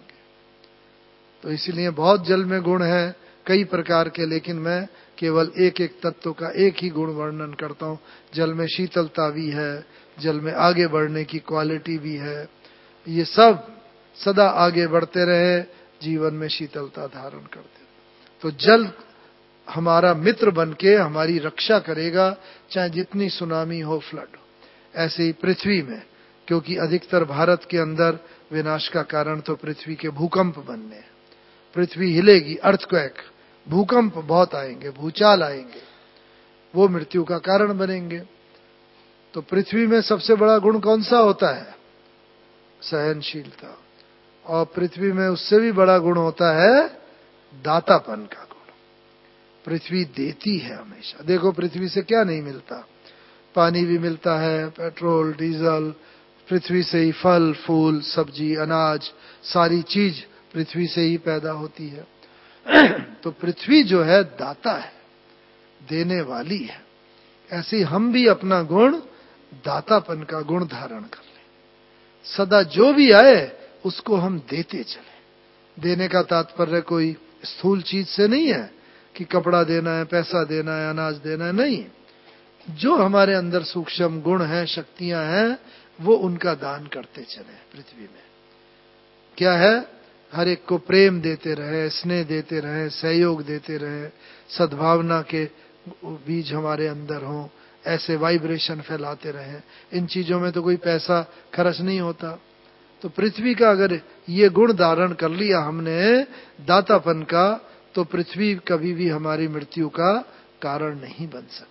तो इसलिए बहुत जल में गुण है कई प्रकार के, लेकिन मैं केवल एक एक तत्व का एक ही गुण वर्णन करता हूं। जल में शीतलता भी है, जल में आगे बढ़ने की क्वालिटी भी है, ये सब सदा आगे बढ़ते रहे, जीवन में शीतलता धारण करते। तो जल हमारा मित्र बनके हमारी रक्षा करेगा, चाहे जितनी सुनामी हो, फ्लड हो। ऐसे ही पृथ्वी में, क्योंकि अधिकतर भारत के अंदर विनाश का कारण तो पृथ्वी के भूकंप बनने हैं। पृथ्वी हिलेगी, अर्थक्वेक, भूकंप बहुत आएंगे, भूचाल आएंगे, वो मृत्यु का कारण बनेंगे। तो पृथ्वी में सबसे बड़ा गुण कौन सा होता है? सहनशीलता। और पृथ्वी में उससे भी बड़ा गुण होता है दातापन का गुण। पृथ्वी देती है हमेशा। देखो पृथ्वी से क्या नहीं मिलता, पानी भी मिलता है, पेट्रोल, डीजल, पृथ्वी से ही फल फूल, सब्जी, अनाज, सारी चीज पृथ्वी से ही पैदा होती है। तो पृथ्वी जो है दाता है, देने वाली है। ऐसे हम भी अपना गुण, दातापन का गुण धारण कर लें। सदा जो भी आए उसको हम देते चले। देने का तात्पर्य कोई स्थूल चीज से नहीं है कि कपड़ा देना है, पैसा देना है, अनाज देना है, नहीं। जो हमारे अंदर सूक्ष्म गुण हैं, शक्तियां हैं, वो उनका दान करते चले पृथ्वी में। क्या है? हर एक को प्रेम देते रहे, स्नेह देते रहे, सहयोग देते रहे, सद्भावना के बीज हमारे अंदर हों, ऐसे वाइब्रेशन फैलाते रहे। इन चीजों में तो कोई पैसा खर्च नहीं होता। तो पृथ्वी का अगर ये गुण धारण कर लिया हमने, दातापन का, तो पृथ्वी कभी भी हमारी मृत्यु का कारण नहीं बन सकती।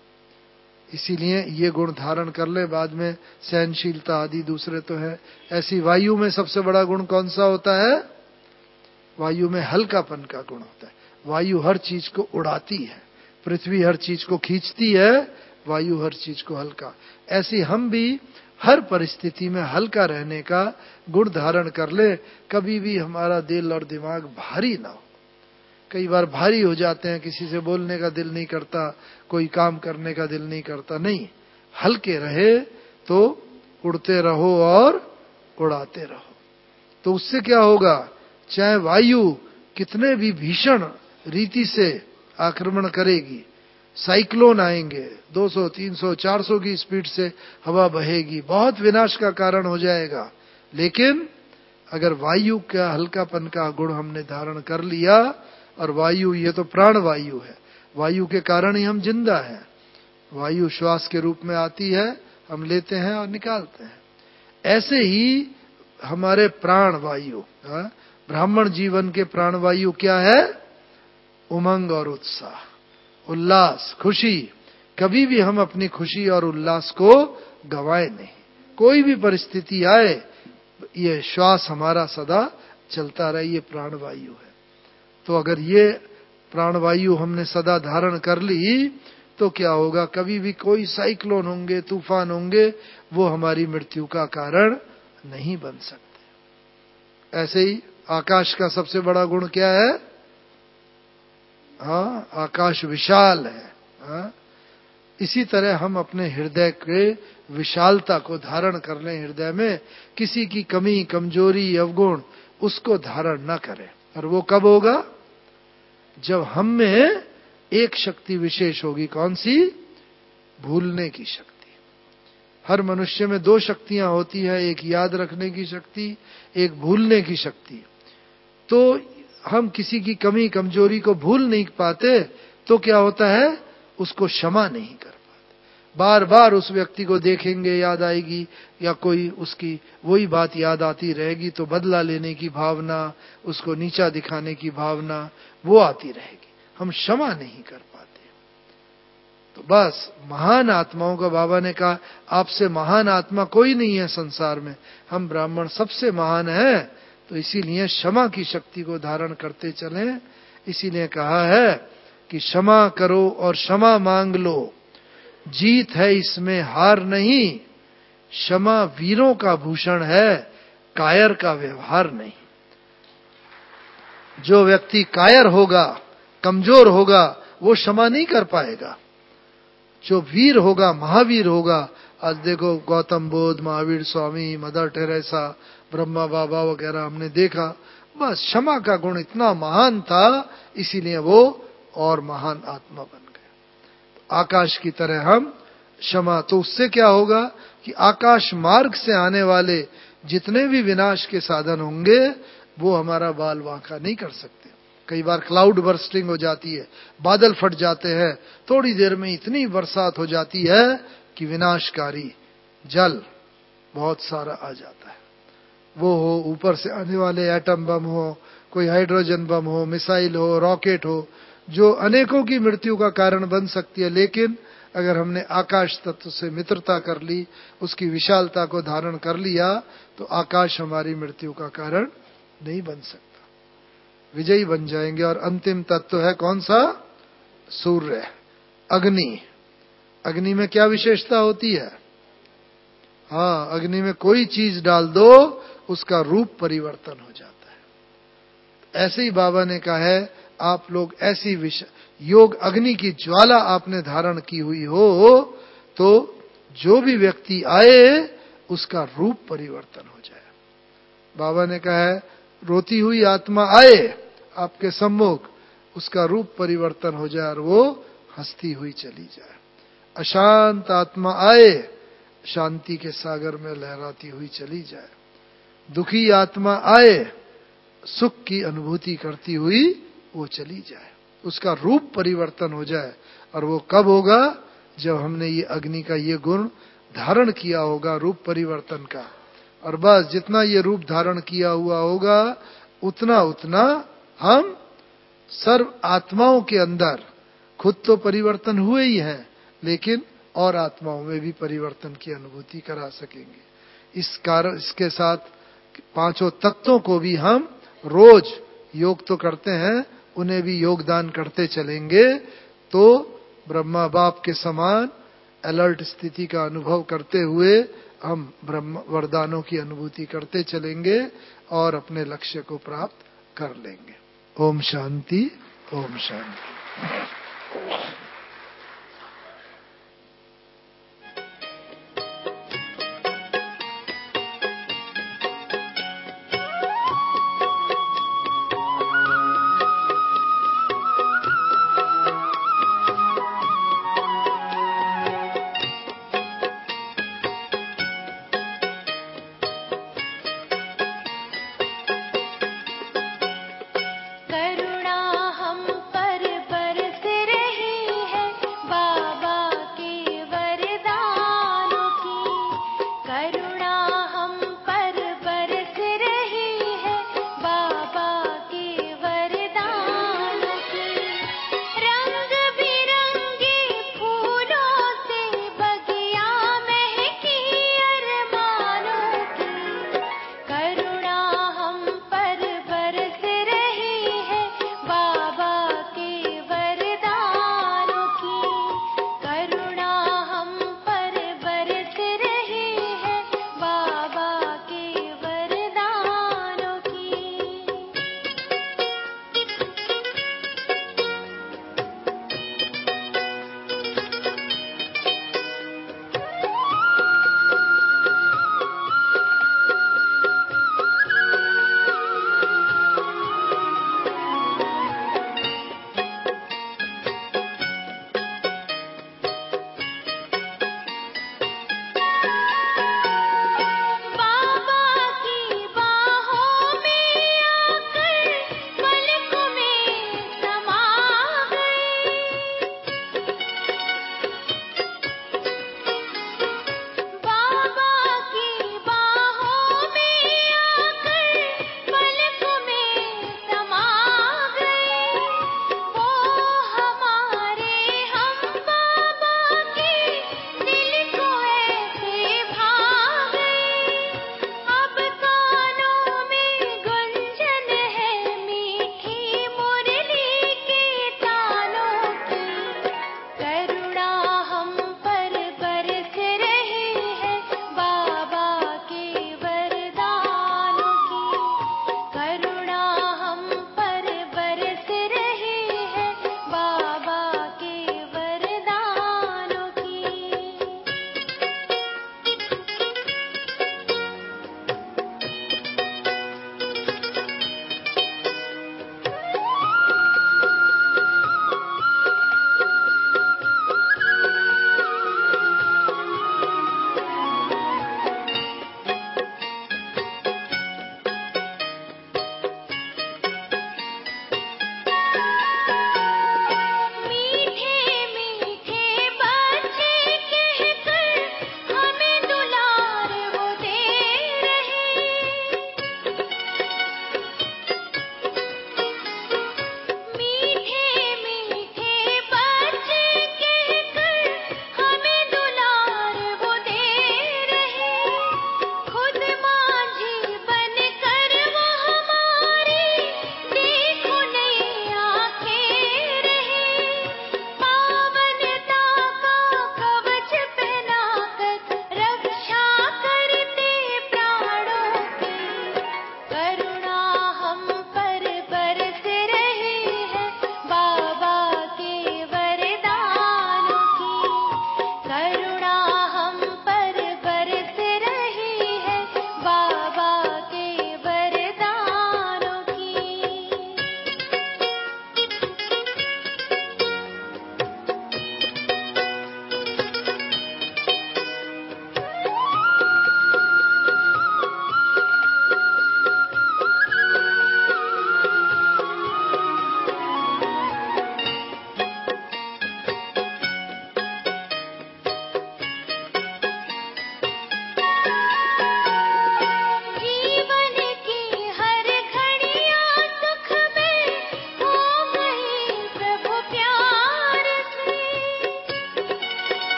इसीलिए ये गुण धारण कर ले। बाद में सहनशीलता आदि दूसरे तो है। ऐसी वायु में सबसे बड़ा गुण कौन सा होता है? वायु में हल्कापन का गुण होता है। वायु हर चीज को उड़ाती है, पृथ्वी हर चीज को खींचती है, वायु हर चीज को हल्का। ऐसी हम भी हर परिस्थिति में हल्का रहने का गुण धारण कर ले, कभी भी हमारा दिल और दिमाग भारी ना हो। कई बार भारी हो जाते हैं, किसी से बोलने का दिल नहीं करता, कोई काम करने का दिल नहीं करता। नहीं, हल्के रहे तो उड़ते रहो और उड़ाते रहो। तो उससे क्या होगा? चाहे वायु कितने भी भीषण रीति से आक्रमण करेगी, साइक्लोन आएंगे, दो सौ, तीन सौ, चार सौ की स्पीड से हवा बहेगी, बहुत विनाश का कारण हो जाएगा। लेकिन अगर वायु का हल्कापन का गुण हमने धारण कर लिया, और वायु ये तो प्राण वायु है, वायु के कारण ही हम जिंदा हैं। वायु श्वास के रूप में आती है, हम लेते हैं और निकालते हैं। ऐसे ही हमारे प्राण वायु, ब्राह्मण जीवन के प्राण वायु क्या है? उमंग और उत्साह, उल्लास, खुशी। कभी भी हम अपनी खुशी और उल्लास को गंवाए नहीं। कोई भी परिस्थिति आए, ये श्वास हमारा सदा चलता रहे, ये प्राण वायु है। तो अगर ये प्राणवायु हमने सदा धारण कर ली, तो क्या होगा, कभी भी कोई साइक्लोन होंगे, तूफान होंगे, वो हमारी मृत्यु का कारण नहीं बन सकते। ऐसे ही आकाश का सबसे बड़ा गुण क्या है? हाँ, आकाश विशाल है। हाँ? इसी तरह हम अपने हृदय के विशालता को धारण कर लें, हृदय में किसी की कमी, कमजोरी, अवगुण उसको धारण न करें। और वो कब होगा? जब हम में एक शक्ति विशेष होगी। कौन सी? भूलने की शक्ति। हर मनुष्य में दो शक्तियां होती है, एक याद रखने की शक्ति, एक भूलने की शक्ति। तो हम किसी की कमी, कमजोरी को भूल नहीं पाते तो क्या होता है? उसको क्षमा नहीं कर पाते। बार बार उस व्यक्ति को देखेंगे, याद आएगी, या कोई उसकी वही बात याद आती रहेगी तो बदला लेने की भावना, उसको नीचा दिखाने की भावना वो आती रहेगी। हम क्षमा नहीं कर पाते। तो बस महान आत्माओं का, बाबा ने कहा आपसे महान आत्मा कोई नहीं है संसार में, हम ब्राह्मण सबसे महान हैं। तो इसीलिए क्षमा की शक्ति को धारण करते चलें। इसीलिए कहा है कि क्षमा करो और क्षमा मांग लो, जीत है इसमें हार नहीं। क्षमा वीरों का भूषण है, कायर का व्यवहार नहीं। जो व्यक्ति कायर होगा, कमजोर होगा, वो क्षमा नहीं कर पाएगा। जो वीर होगा, महावीर होगा, आज देखो गौतम बुद्ध, महावीर स्वामी, मदर टेरेसा, ब्रह्मा बाबा वगैरह हमने देखा, बस क्षमा का गुण इतना महान था, इसीलिए वो और महान आत्मा बन गए। आकाश की तरह हम क्षमा, तो उससे क्या होगा कि आकाश मार्ग से आने वाले जितने भी विनाश के साधन होंगे वो हमारा बाल बांका नहीं कर सकते। कई बार क्लाउड बर्स्टिंग हो जाती है, बादल फट जाते हैं, थोड़ी देर में इतनी बरसात हो जाती है कि विनाशकारी जल बहुत सारा आ जाता है। वो हो ऊपर से आने वाले एटम बम हो, कोई हाइड्रोजन बम हो, मिसाइल हो, रॉकेट हो, जो अनेकों की मृत्यु का कारण बन सकती है। लेकिन अगर हमने आकाश तत्व से मित्रता कर ली, उसकी विशालता को धारण कर लिया, तो आकाश हमारी मृत्यु का कारण नहीं बन सकता, विजयी बन जाएंगे। और अंतिम तत्व है कौन सा? सूर्य, अग्नि। अग्नि में क्या विशेषता होती है? हाँ, अग्नि में कोई चीज डाल दो उसका रूप परिवर्तन हो जाता है। ऐसे ही बाबा ने कहा है आप लोग ऐसी विष योग अग्नि की ज्वाला आपने धारण की हुई हो तो जो भी व्यक्ति आए उसका रूप परिवर्तन हो जाए। बाबा ने कहा है रोती हुई आत्मा आए आपके सम्मुख, उसका रूप परिवर्तन हो जाए और वो हंसती हुई चली जाए। अशांत आत्मा आए, शांति के सागर में लहराती हुई चली जाए। दुखी आत्मा आए, सुख की अनुभूति करती हुई वो चली जाए, उसका रूप परिवर्तन हो जाए। और वो कब होगा? जब हमने ये अग्नि का ये गुण धारण किया होगा, रूप परिवर्तन का। और बस जितना ये रूप धारण किया हुआ होगा उतना उतना हम सर्व आत्माओं के अंदर, खुद तो परिवर्तन हुए ही हैं, लेकिन और आत्माओं में भी परिवर्तन की अनुभूति करा सकेंगे। इस कारण इसके साथ पांचों तत्वों को भी हम रोज योग तो करते हैं, उन्हें भी योगदान करते चलेंगे तो ब्रह्मा बाप के समान अलर्ट स्थिति का अनुभव करते हुए हम ब्रह्म वरदानों की अनुभूति करते चलेंगे और अपने लक्ष्य को प्राप्त कर लेंगे। ओम शांति, ओम शांति।